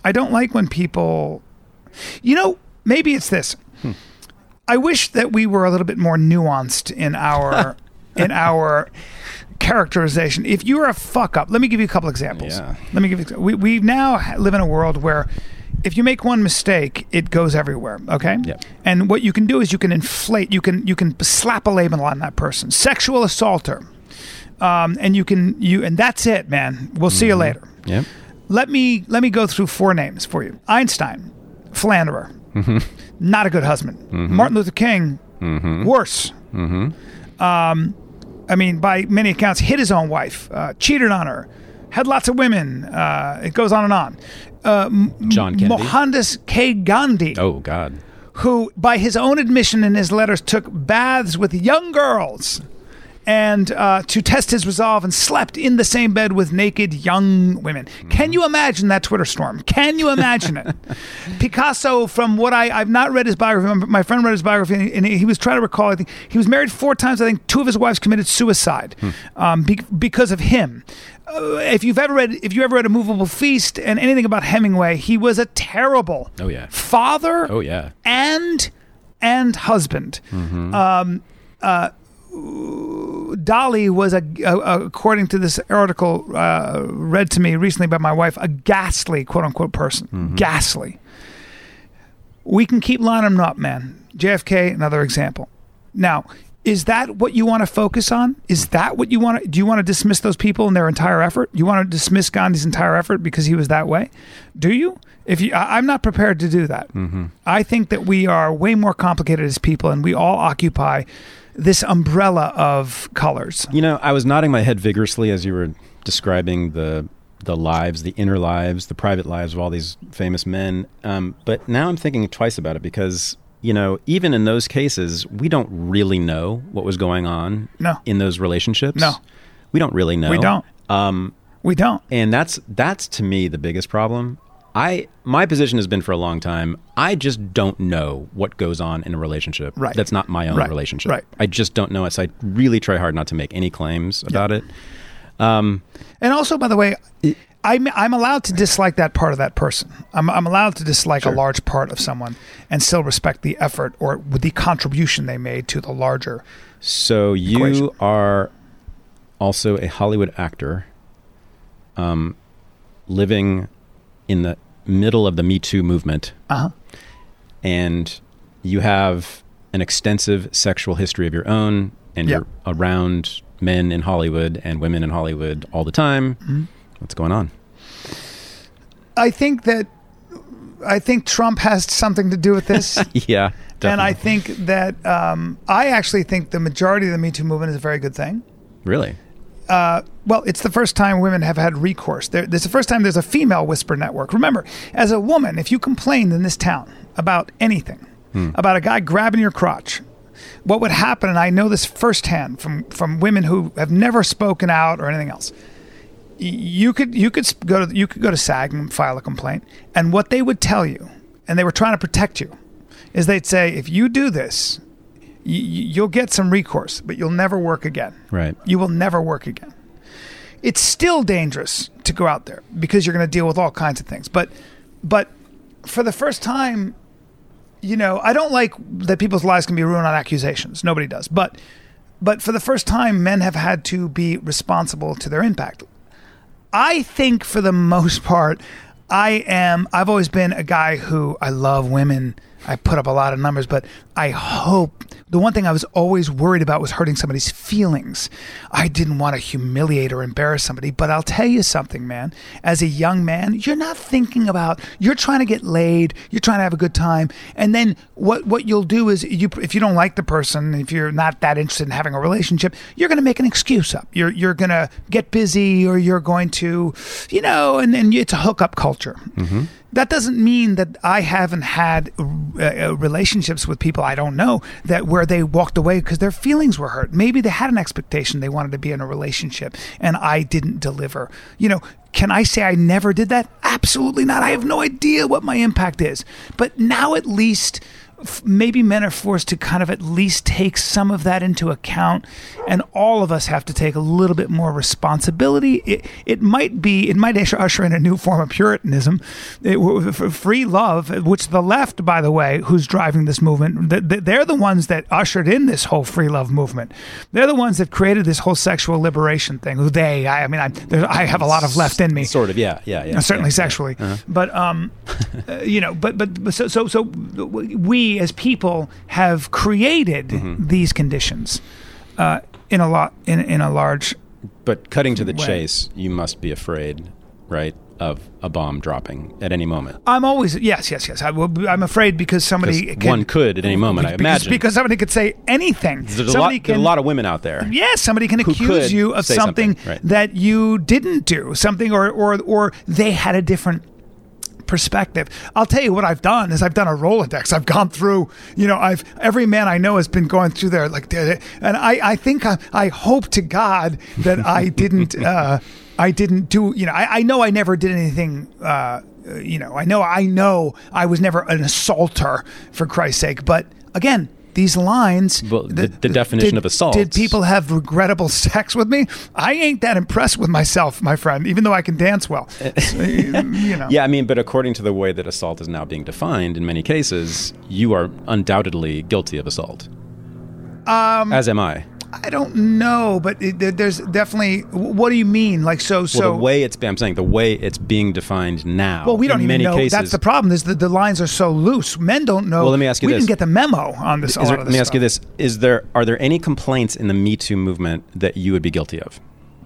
I don't like when people, you know, maybe it's this. Hmm. I wish that we were a little bit more nuanced in our in our characterization. If you're a fuck up, let me give you a couple examples. Yeah. Let me give you. We we now live in a world where if you make one mistake, it goes everywhere. Okay. Yep. And what you can do is you can inflate. You can you can slap a label on that person. Sexual assaulter. Um, and you can you and that's it, man. We'll see mm-hmm. you later. Yep. Let me let me go through four names for you. Einstein, philanderer. Mm-hmm. Not a good husband. Mm-hmm. Martin Luther King, mm-hmm. worse. Mm-hmm. Um, I mean, by many accounts, hit his own wife, uh, cheated on her, had lots of women. Uh, it goes on and on. Uh, John Kennedy. Mohandas K. Gandhi. Oh, God. Who, by his own admission in his letters, took baths with young girls and uh, to test his resolve and slept in the same bed with naked young women. Mm-hmm. Can you imagine that Twitter storm? Can you imagine it? Picasso, from what I, I've not read his biography, my friend read his biography, and he was trying to recall, I think, he was married four times. I think two of his wives committed suicide hmm. um, be, because of him. Uh, if you've ever read, if you ever read A Movable Feast and anything about Hemingway, he was a terrible oh, yeah. father oh, yeah. and, and husband. Mm-hmm. Um, uh, Dali was, a, a, according to this article uh, read to me recently by my wife, a ghastly, quote-unquote, person. Mm-hmm. Ghastly. We can keep lining them up, man. J F K, another example. Now, is that what you want to focus on? Is that what you want to... Do you want to dismiss those people and their entire effort? You want to dismiss Gandhi's entire effort because he was that way? Do you? If you, I, I'm not prepared to do that. Mm-hmm. I think that we are way more complicated as people, and we all occupy this umbrella of colors. You know, I was nodding my head vigorously as you were describing the the lives, the inner lives, the private lives of all these famous men. Um, but now I'm thinking twice about it because, you know, even in those cases, we don't really know what was going on no. in those relationships. No. We don't really know. We don't. Um, we don't. And that's that's to me the biggest problem. I my position has been for a long time, I just don't know what goes on in a relationship. Right. That's not my own right. relationship. Right. I just don't know it. So I really try hard not to make any claims about yeah. it. Um, and also, by the way, I'm I'm allowed to dislike that part of that person. I'm I'm allowed to dislike sure. a large part of someone and still respect the effort or the contribution they made to the larger. So you equation. are also a Hollywood actor, um, living in the middle of the Me Too movement, uh-huh. and you have an extensive sexual history of your own, and yep. you're around men in Hollywood and women in Hollywood all the time. Mm-hmm. What's going on? I think that I think Trump has something to do with this. yeah, definitely. And I think that um, I actually think the majority of the Me Too movement is a very good thing. Really? Uh, well, it's the first time women have had recourse. There, this is the first time there's a female whisper network. Remember, as a woman, if you complained in this town about anything, hmm. about a guy grabbing your crotch, what would happen, and I know this firsthand from, from women who have never spoken out or anything else, you could you could go to you could go to SAG and file a complaint, and what they would tell you, and they were trying to protect you, is they'd say, if you do this, you, you'll get some recourse, but you'll never work again. Right. You will never work again. It's still dangerous to go out there because you're going to deal with all kinds of things. But, but for the first time, you know, I don't like that people's lives can be ruined on accusations. Nobody does. But, but for the first time, men have had to be responsible to their impact. I think for the most part, I am, I've always been a guy who, I love women. I put up a lot of numbers, but I hope, the one thing I was always worried about was hurting somebody's feelings. I didn't want to humiliate or embarrass somebody, but I'll tell you something, man. As a young man, you're not thinking about, you're trying to get laid, you're trying to have a good time, and then what, what you'll do is, you, if you don't like the person, if you're not that interested in having a relationship, you're going to make an excuse up. You're you're going to get busy, or you're going to, you know, and, and it's a hookup culture. Mm-hmm. That doesn't mean that I haven't had uh, relationships with people I don't know that where they walked away because their feelings were hurt. Maybe they had an expectation they wanted to be in a relationship and I didn't deliver. You know, can I say I never did that? Absolutely not. I have no idea what my impact is. But now at least f- maybe men are forced to kind of at least take some of that into account, and all of us have to take a little bit more responsibility. It, it might be, it might usher in a new form of Puritanism. It, free love, which the left, by the way, who's driving this movement, they're the ones that ushered in this whole free love movement. They're the ones that created this whole sexual liberation thing. They, I, I mean, I, I have a lot of left in me. Sort of, yeah, yeah, yeah. Certainly yeah, sexually, yeah. Uh-huh. but um, uh, you know, but but, but so, so so we as people have created mm-hmm. these conditions uh, in a lot in in a large. But cutting to the way. chase, you must be afraid, right, of a bomb dropping at any moment. I'm always yes, yes, yes. I will, I'm afraid because somebody can, one could at any moment. I because, imagine because somebody could say anything. There's, somebody a lot, can, there's a lot of women out there. Yes, somebody can who accuse you of something, something right. that you didn't do, something, or or or they had a different perspective. I'll tell you what I've done is I've done a Rolodex. I've gone through, you know, I've every man I know has been going through there, like, and I I think I, I hope to God that I didn't. Uh, I didn't do, you know, I, I know I never did anything, uh, you know, I know, I know I was never an assaulter, for Christ's sake. But again, these lines. Well, the, the definition did, of assault. Did people have regrettable sex with me? I ain't that impressed with myself, my friend, even though I can dance well. So, you know. Yeah, I mean, but according to the way that assault is now being defined in many cases, you are undoubtedly guilty of assault. Um, As am I. I don't know, but it, there's definitely. What do you mean? Like so? So well, the way it's. I'm saying the way it's being defined now. Well, we don't in even many know. Cases, That's the problem. Is that the lines are so loose. Men don't know. Well, let me ask you we this. didn't get the memo on this. Is a lot there, of let me this ask stuff. you this: Is there are there any complaints in the Me Too movement that you would be guilty of?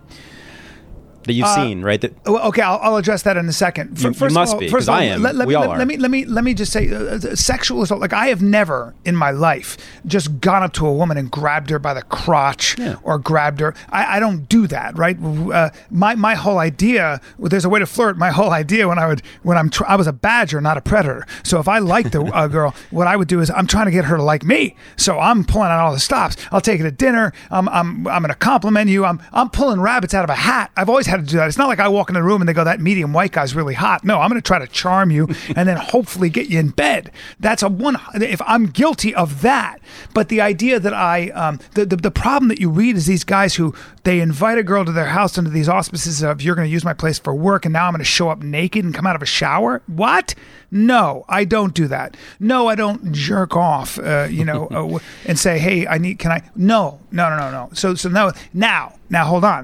That you've Uh, seen, right? That Well, okay, I'll, I'll address that in a second. You- you First must of all, be, first 'cause of all, I am. Let, let We me, all let, are. let me let me let me just say, uh, sexual assault. Like I have never in my life just gone up to a woman and grabbed her by the crotch Yeah. or grabbed her. I, I don't do that, right? Uh, my my whole idea. Well, there's a way to flirt. My whole idea when I would when I'm tr- I was a badger, not a predator. So if I liked a, a girl, what I would do is I'm trying to get her to like me. So I'm pulling out all the stops. I'll take her to dinner. I'm I'm I'm going to compliment you. I'm I'm pulling rabbits out of a hat. I've always had to do that. It's not like I walk in the room and they go, that medium white guy's really hot. No, I'm going to try to charm you and then hopefully get you in bed. That's a one. If I'm guilty of that, but the idea that I, um, the, the the problem that you read is these guys who they invite a girl to their house under these auspices of you're going to use my place for work, and now I'm going to show up naked and come out of a shower. What? No, I don't do that. No, I don't jerk off, uh, you know, uh, and say, hey, I need. Can I? No, no, no, no, no. So so no. Now, now, hold on.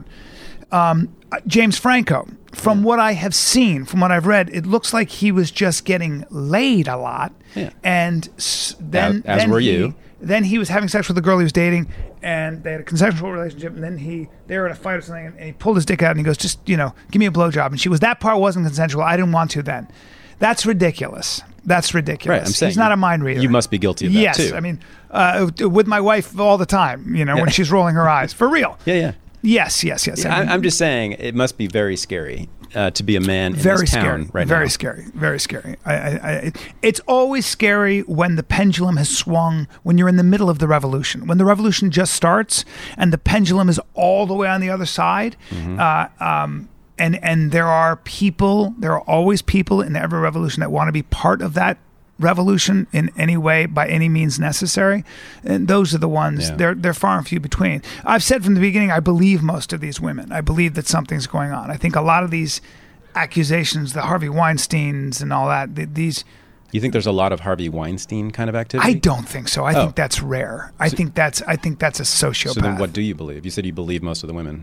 Um, James Franco, from what I have seen, from what I've read, it looks like he was just getting laid a lot. Yeah. And s- then, As- as then were he, you. Then he was having sex with the girl he was dating, and they had a consensual relationship. And then he, they were in a fight or something, and he pulled his dick out and he goes, "Just you know, give me a blowjob." And she was, "That part wasn't consensual. I didn't want to then." That's ridiculous. That's ridiculous. Right, I'm saying he's not you- a mind reader. you must be guilty of that, yes, too. I mean, uh, with my wife all the time. You know, when she's rolling her eyes, for real. yeah, yeah. Yes, yes, yes. I I, mean, I'm just saying it must be very scary uh, to be a man in very this town scary, right very now. scary, very scary. I, I, I, it's always scary when the pendulum has swung, when you're in the middle of the revolution, when the revolution just starts and the pendulum is all the way on the other side. Mm-hmm. Uh, um, and and there are people, there are always people in every revolution that want to be part of that revolution in any way, by any means necessary, and those are the ones. Yeah. They're they're far and few between. I've said from the beginning, I believe most of these women. I believe that something's going on. I think a lot of these accusations, the Harvey Weinsteins and all that, th- these. You think there's a lot of Harvey Weinstein kind of activity? I don't think so. I Oh. think that's rare. I think that's I think that's a sociopath. So then, what do you believe? You said you believe most of the women.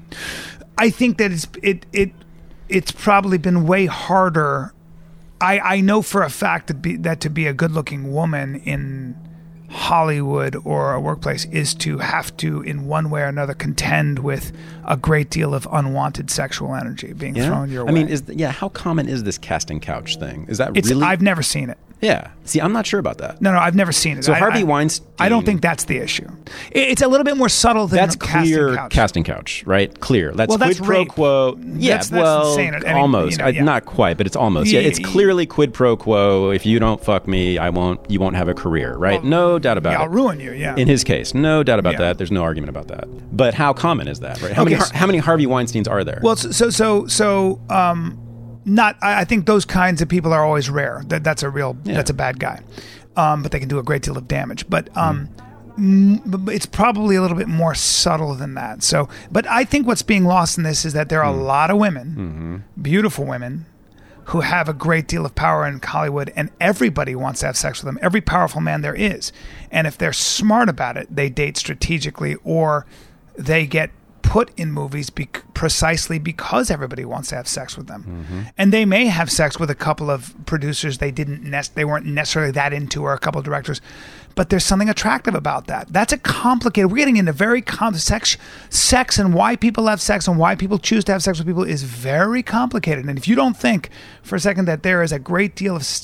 I think that it's it it it's probably been way harder. I, I know for a fact that be, that to be a good-looking woman in Hollywood or a workplace is to have to, in one way or another, contend with a great deal of unwanted sexual energy being Yeah, thrown your way. I mean, is th- yeah. How common is this casting couch thing? Is that it's really? I've never seen it. yeah. See, I'm not sure about that. No, no, I've never seen it. So I- Harvey I, Weinstein. I don't think that's the issue. It- It's a little bit more subtle than That's a casting clear couch. casting couch, right? Clear. That's Well, that's quid pro rape. quo. Yeah, That's- that's well, insane. I mean, almost. you know, yeah. I, not quite, but it's almost. Yeah, Yeah, it's yeah. clearly quid pro quo. If you don't fuck me, I won't. You won't have a career, right? Well, no doubt about Yeah, I'll it. ruin you. Yeah. In his case, no doubt about Yeah. that. There's no argument about that. But how common is that, right? How Okay, many Har- so- how many Harvey Weinsteins are there? Well, so so so, so um, not. I I think those kinds of people are always rare. That that's a real. Yeah. That's a bad guy. um, but they can do a great deal of damage. But um, mm. m- it's probably a little bit more subtle than that. So, but I think what's being lost in this is that there are mm. a lot of women, mm-hmm. beautiful women, who have a great deal of power in Hollywood, and everybody wants to have sex with them. Every powerful man there is. And if they're smart about it, they date strategically, or they get put in movies be- precisely because everybody wants to have sex with them. Mm-hmm. And they may have sex with a couple of producers they didn't ne- they weren't necessarily that into, or a couple of directors. But there's something attractive about that. That's a complicated, we're getting into very complex, sex, sex and why people have sex and why people choose to have sex with people is very complicated. And if you don't think for a second that there is a great deal of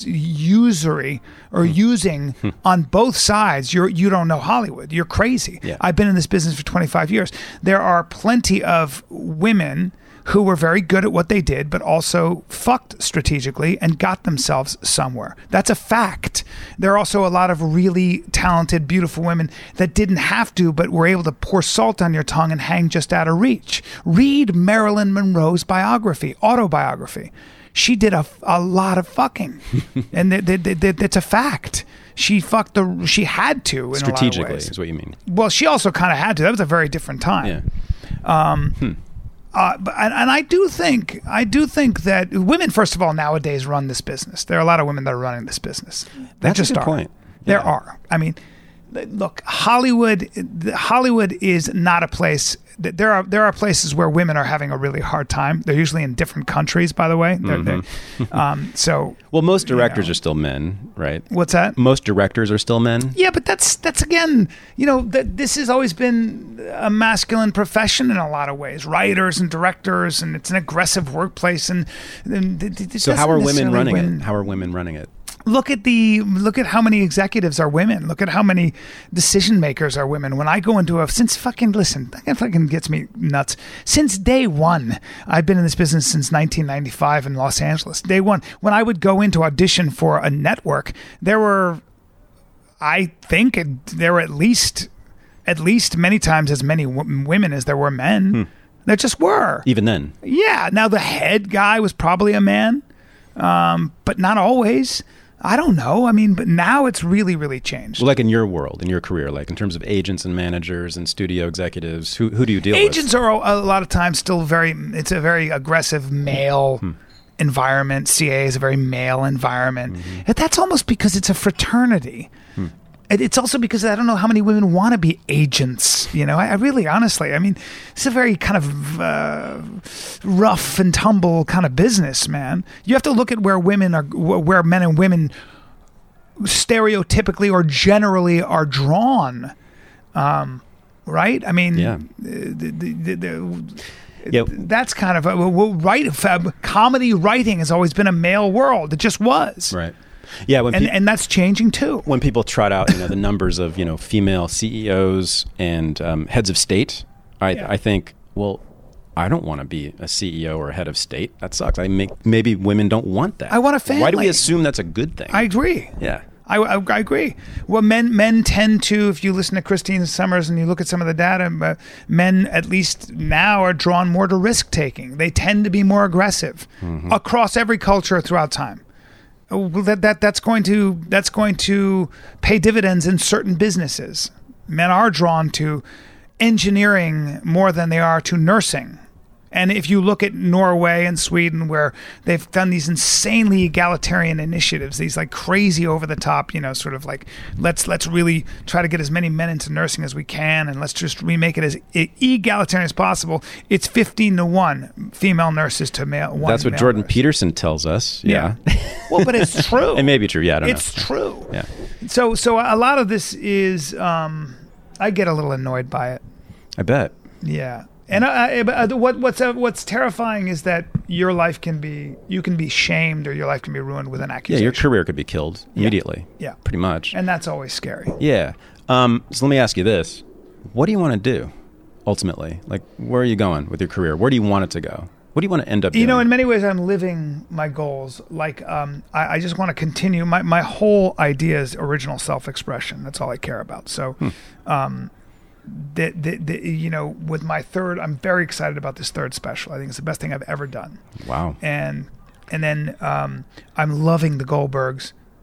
usury or mm. using mm. on both sides, you're, you don't know Hollywood. You're crazy. Yeah. I've been in this business for twenty-five years. There are plenty of women who were very good at what they did, but also fucked strategically and got themselves somewhere. That's a fact. There are also a lot of really talented, beautiful women that didn't have to, but were able to pour salt on your tongue and hang just out of reach. Read Marilyn Monroe's biography, autobiography. She did a, a lot of fucking, and th- th- th- th- it's a fact. She fucked the. She had to in strategically, a lot of ways. Is what you mean. Well, she also kind of had to. That was a very different time. Yeah. Um, hmm. Uh, but, and, and I do think, I do think that women, first of all, nowadays run this business. There are a lot of women that are running this business. There That's just a good are. point. There Yeah. are. I mean, look, Hollywood. Hollywood is not a place. There are there are places where women are having a really hard time. They're usually in different countries, by the way. They're, Mm-hmm. they, um, so Well, most directors you know. are still men, right? What's that? Most directors are still men. Yeah, but that's that's again, you know, that this has always been a masculine profession in a lot of ways. Writers and directors, and it's an aggressive workplace. And, and it, it So how doesn't are women necessarily running win. it? How are women running it? Look at the look at how many executives are women. Look at how many decision makers are women. When I go into a since fucking listen, that fucking gets me nuts. Since day one, I've been in this business since nineteen ninety-five in Los Angeles. Day one, when I would go into audition for a network, there were, I think, it, there were at least at least many times as many w- women as there were men. Hmm. There just were. Even then. Yeah. Now the head guy was probably a man, um, but not always. I don't know. I mean, but now it's really, really changed. Well, like in your world, in your career, like in terms of agents and managers and studio executives, who who do you deal Agents with? Agents are a lot of times still very, it's a very aggressive male hmm. environment. C A A is a very male environment. Mm-hmm. That's almost because it's a fraternity. Hmm. It's also because I don't know how many women want to be agents. You know, I, I really, honestly, I mean, it's a very kind of uh, rough and tumble kind of business, man. You have to look at where women are, where men and women stereotypically or generally are drawn. Um, right? I mean, yeah. the, the, the, the, Yep. that's kind of a, well, right. Comedy writing has always been a male world. It just was. Right. Yeah, when and pe- and that's changing too. When people trot out, you know, the numbers of you know female C E Os and um, heads of state, I Yeah. I think, well, I don't want to be a C E O or a head of state. That sucks. I make maybe women don't want that. I want a family. Why do we assume that's a good thing? I agree. Yeah. I, I, I agree. Well, men men tend to, if you listen to Christine Summers and you look at some of the data, uh, men at least now are drawn more to risk taking. They tend to be more aggressive mm-hmm. across every culture throughout time. That that that's going to that's going to pay dividends in certain businesses. Men are drawn to engineering more than they are to nursing. And if you look at Norway and Sweden, where they've done these insanely egalitarian initiatives, these like crazy over the top, you know, sort of like let's let's really try to get as many men into nursing as we can, and let's just remake it as egalitarian as possible. It's fifteen to one female nurses to male one. That's what male Jordan nurse. Peterson tells us. Yeah. yeah. Well, but it's true. It may be true. Yeah, I don't it's know. It's true. Yeah. So so a lot of this is, um, I get a little annoyed by it. I bet. Yeah. And I, I, what, what's uh, what's terrifying is that your life can be you can be shamed or your life can be ruined with an accusation. Yeah, your career could be killed immediately. Yeah, yeah. Pretty much. And that's always scary. Yeah. Um, so let me ask you this: what do you want to do ultimately? Like, where are you going with your career? Where do you want it to go? What do you want to end up doing? You know, in many ways, I'm living my goals. Like, um, I, I just want to continue. My my whole idea is original self-expression. That's all I care about. So. Hmm. Um, The, the, the, you know, with my third, I'm very excited about this third special. I think it's the best thing I've ever done. Wow. And and then um, I'm loving the Goldbergs.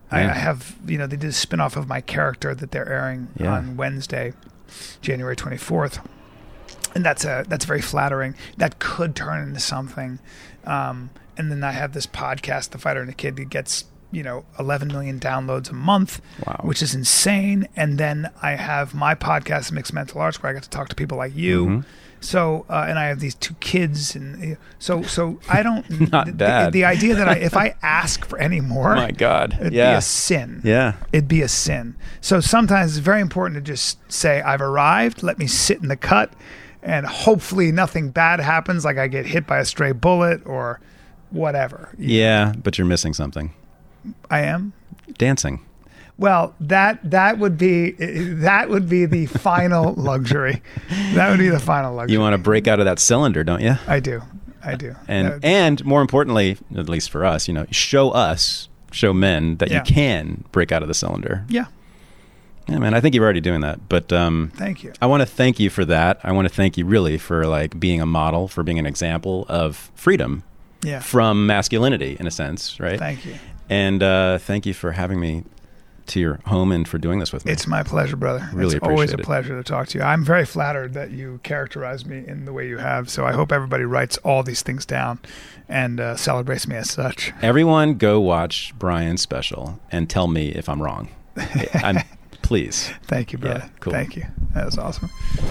I, Yeah. I have, you know, they did a spinoff of my character that they're airing Yeah. on Wednesday, January twenty-fourth. And that's a that's very flattering. That could turn into something. Um, and then I have this podcast, The Fighter and the Kid, that gets, you know, eleven million downloads a month, Wow. which is insane. And then I have my podcast, Mixed Mental Arts, where I get to talk to people like you. Mhm. So, uh, and I have these two kids, and uh, so, so I don't. Not the, bad. The, the idea that I, if I ask for any more, My God. it'd Yeah. be a sin. Yeah. It'd be a sin. So sometimes it's very important to just say, "I've arrived. Let me sit in the cut, and hopefully nothing bad happens, like I get hit by a stray bullet or whatever." Yeah, but you're missing something. I am. Dancing. Well, that that would be that would be the final luxury. That would be the final luxury. You want to break out of that cylinder, don't you? I do. I do. And Uh, and more importantly, at least for us, you know, show us, show men that Yeah. you can break out of the cylinder. yeah. Yeah, man, I think you're already doing that. But um, Thank you. I want to thank you for that. I want to thank you really for like being a model, for being an example of freedom Yeah. from masculinity, in a sense, right? Thank you. And uh, thank you for having me to your home and for doing this with me. It's my pleasure, brother. Really it's always a appreciate it. pleasure to talk to you. I'm very flattered that you characterized me in the way you have. So I hope everybody writes all these things down and uh, celebrates me as such. Everyone go watch Brian's special and tell me if I'm wrong. I'm, please. Thank you, brother. Yeah, cool. Thank you. That was awesome.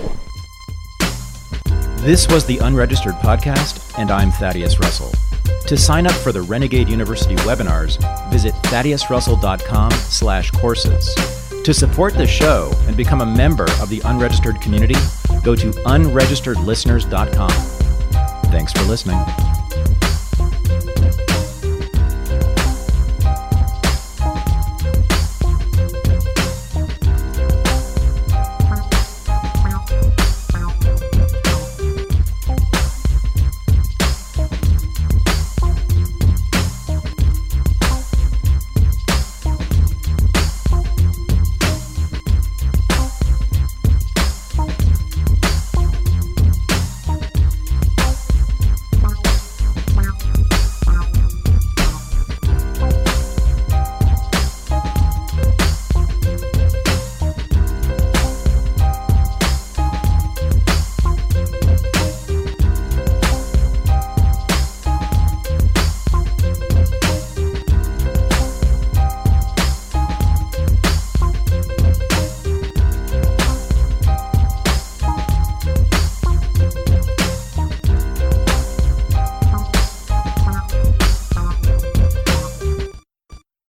This was the Unregistered Podcast, and I'm Thaddeus Russell. To sign up for the Renegade University webinars, visit thaddeus russell dot com slash courses. To support the show and become a member of the unregistered community, go to unregistered listeners dot com. Thanks for listening.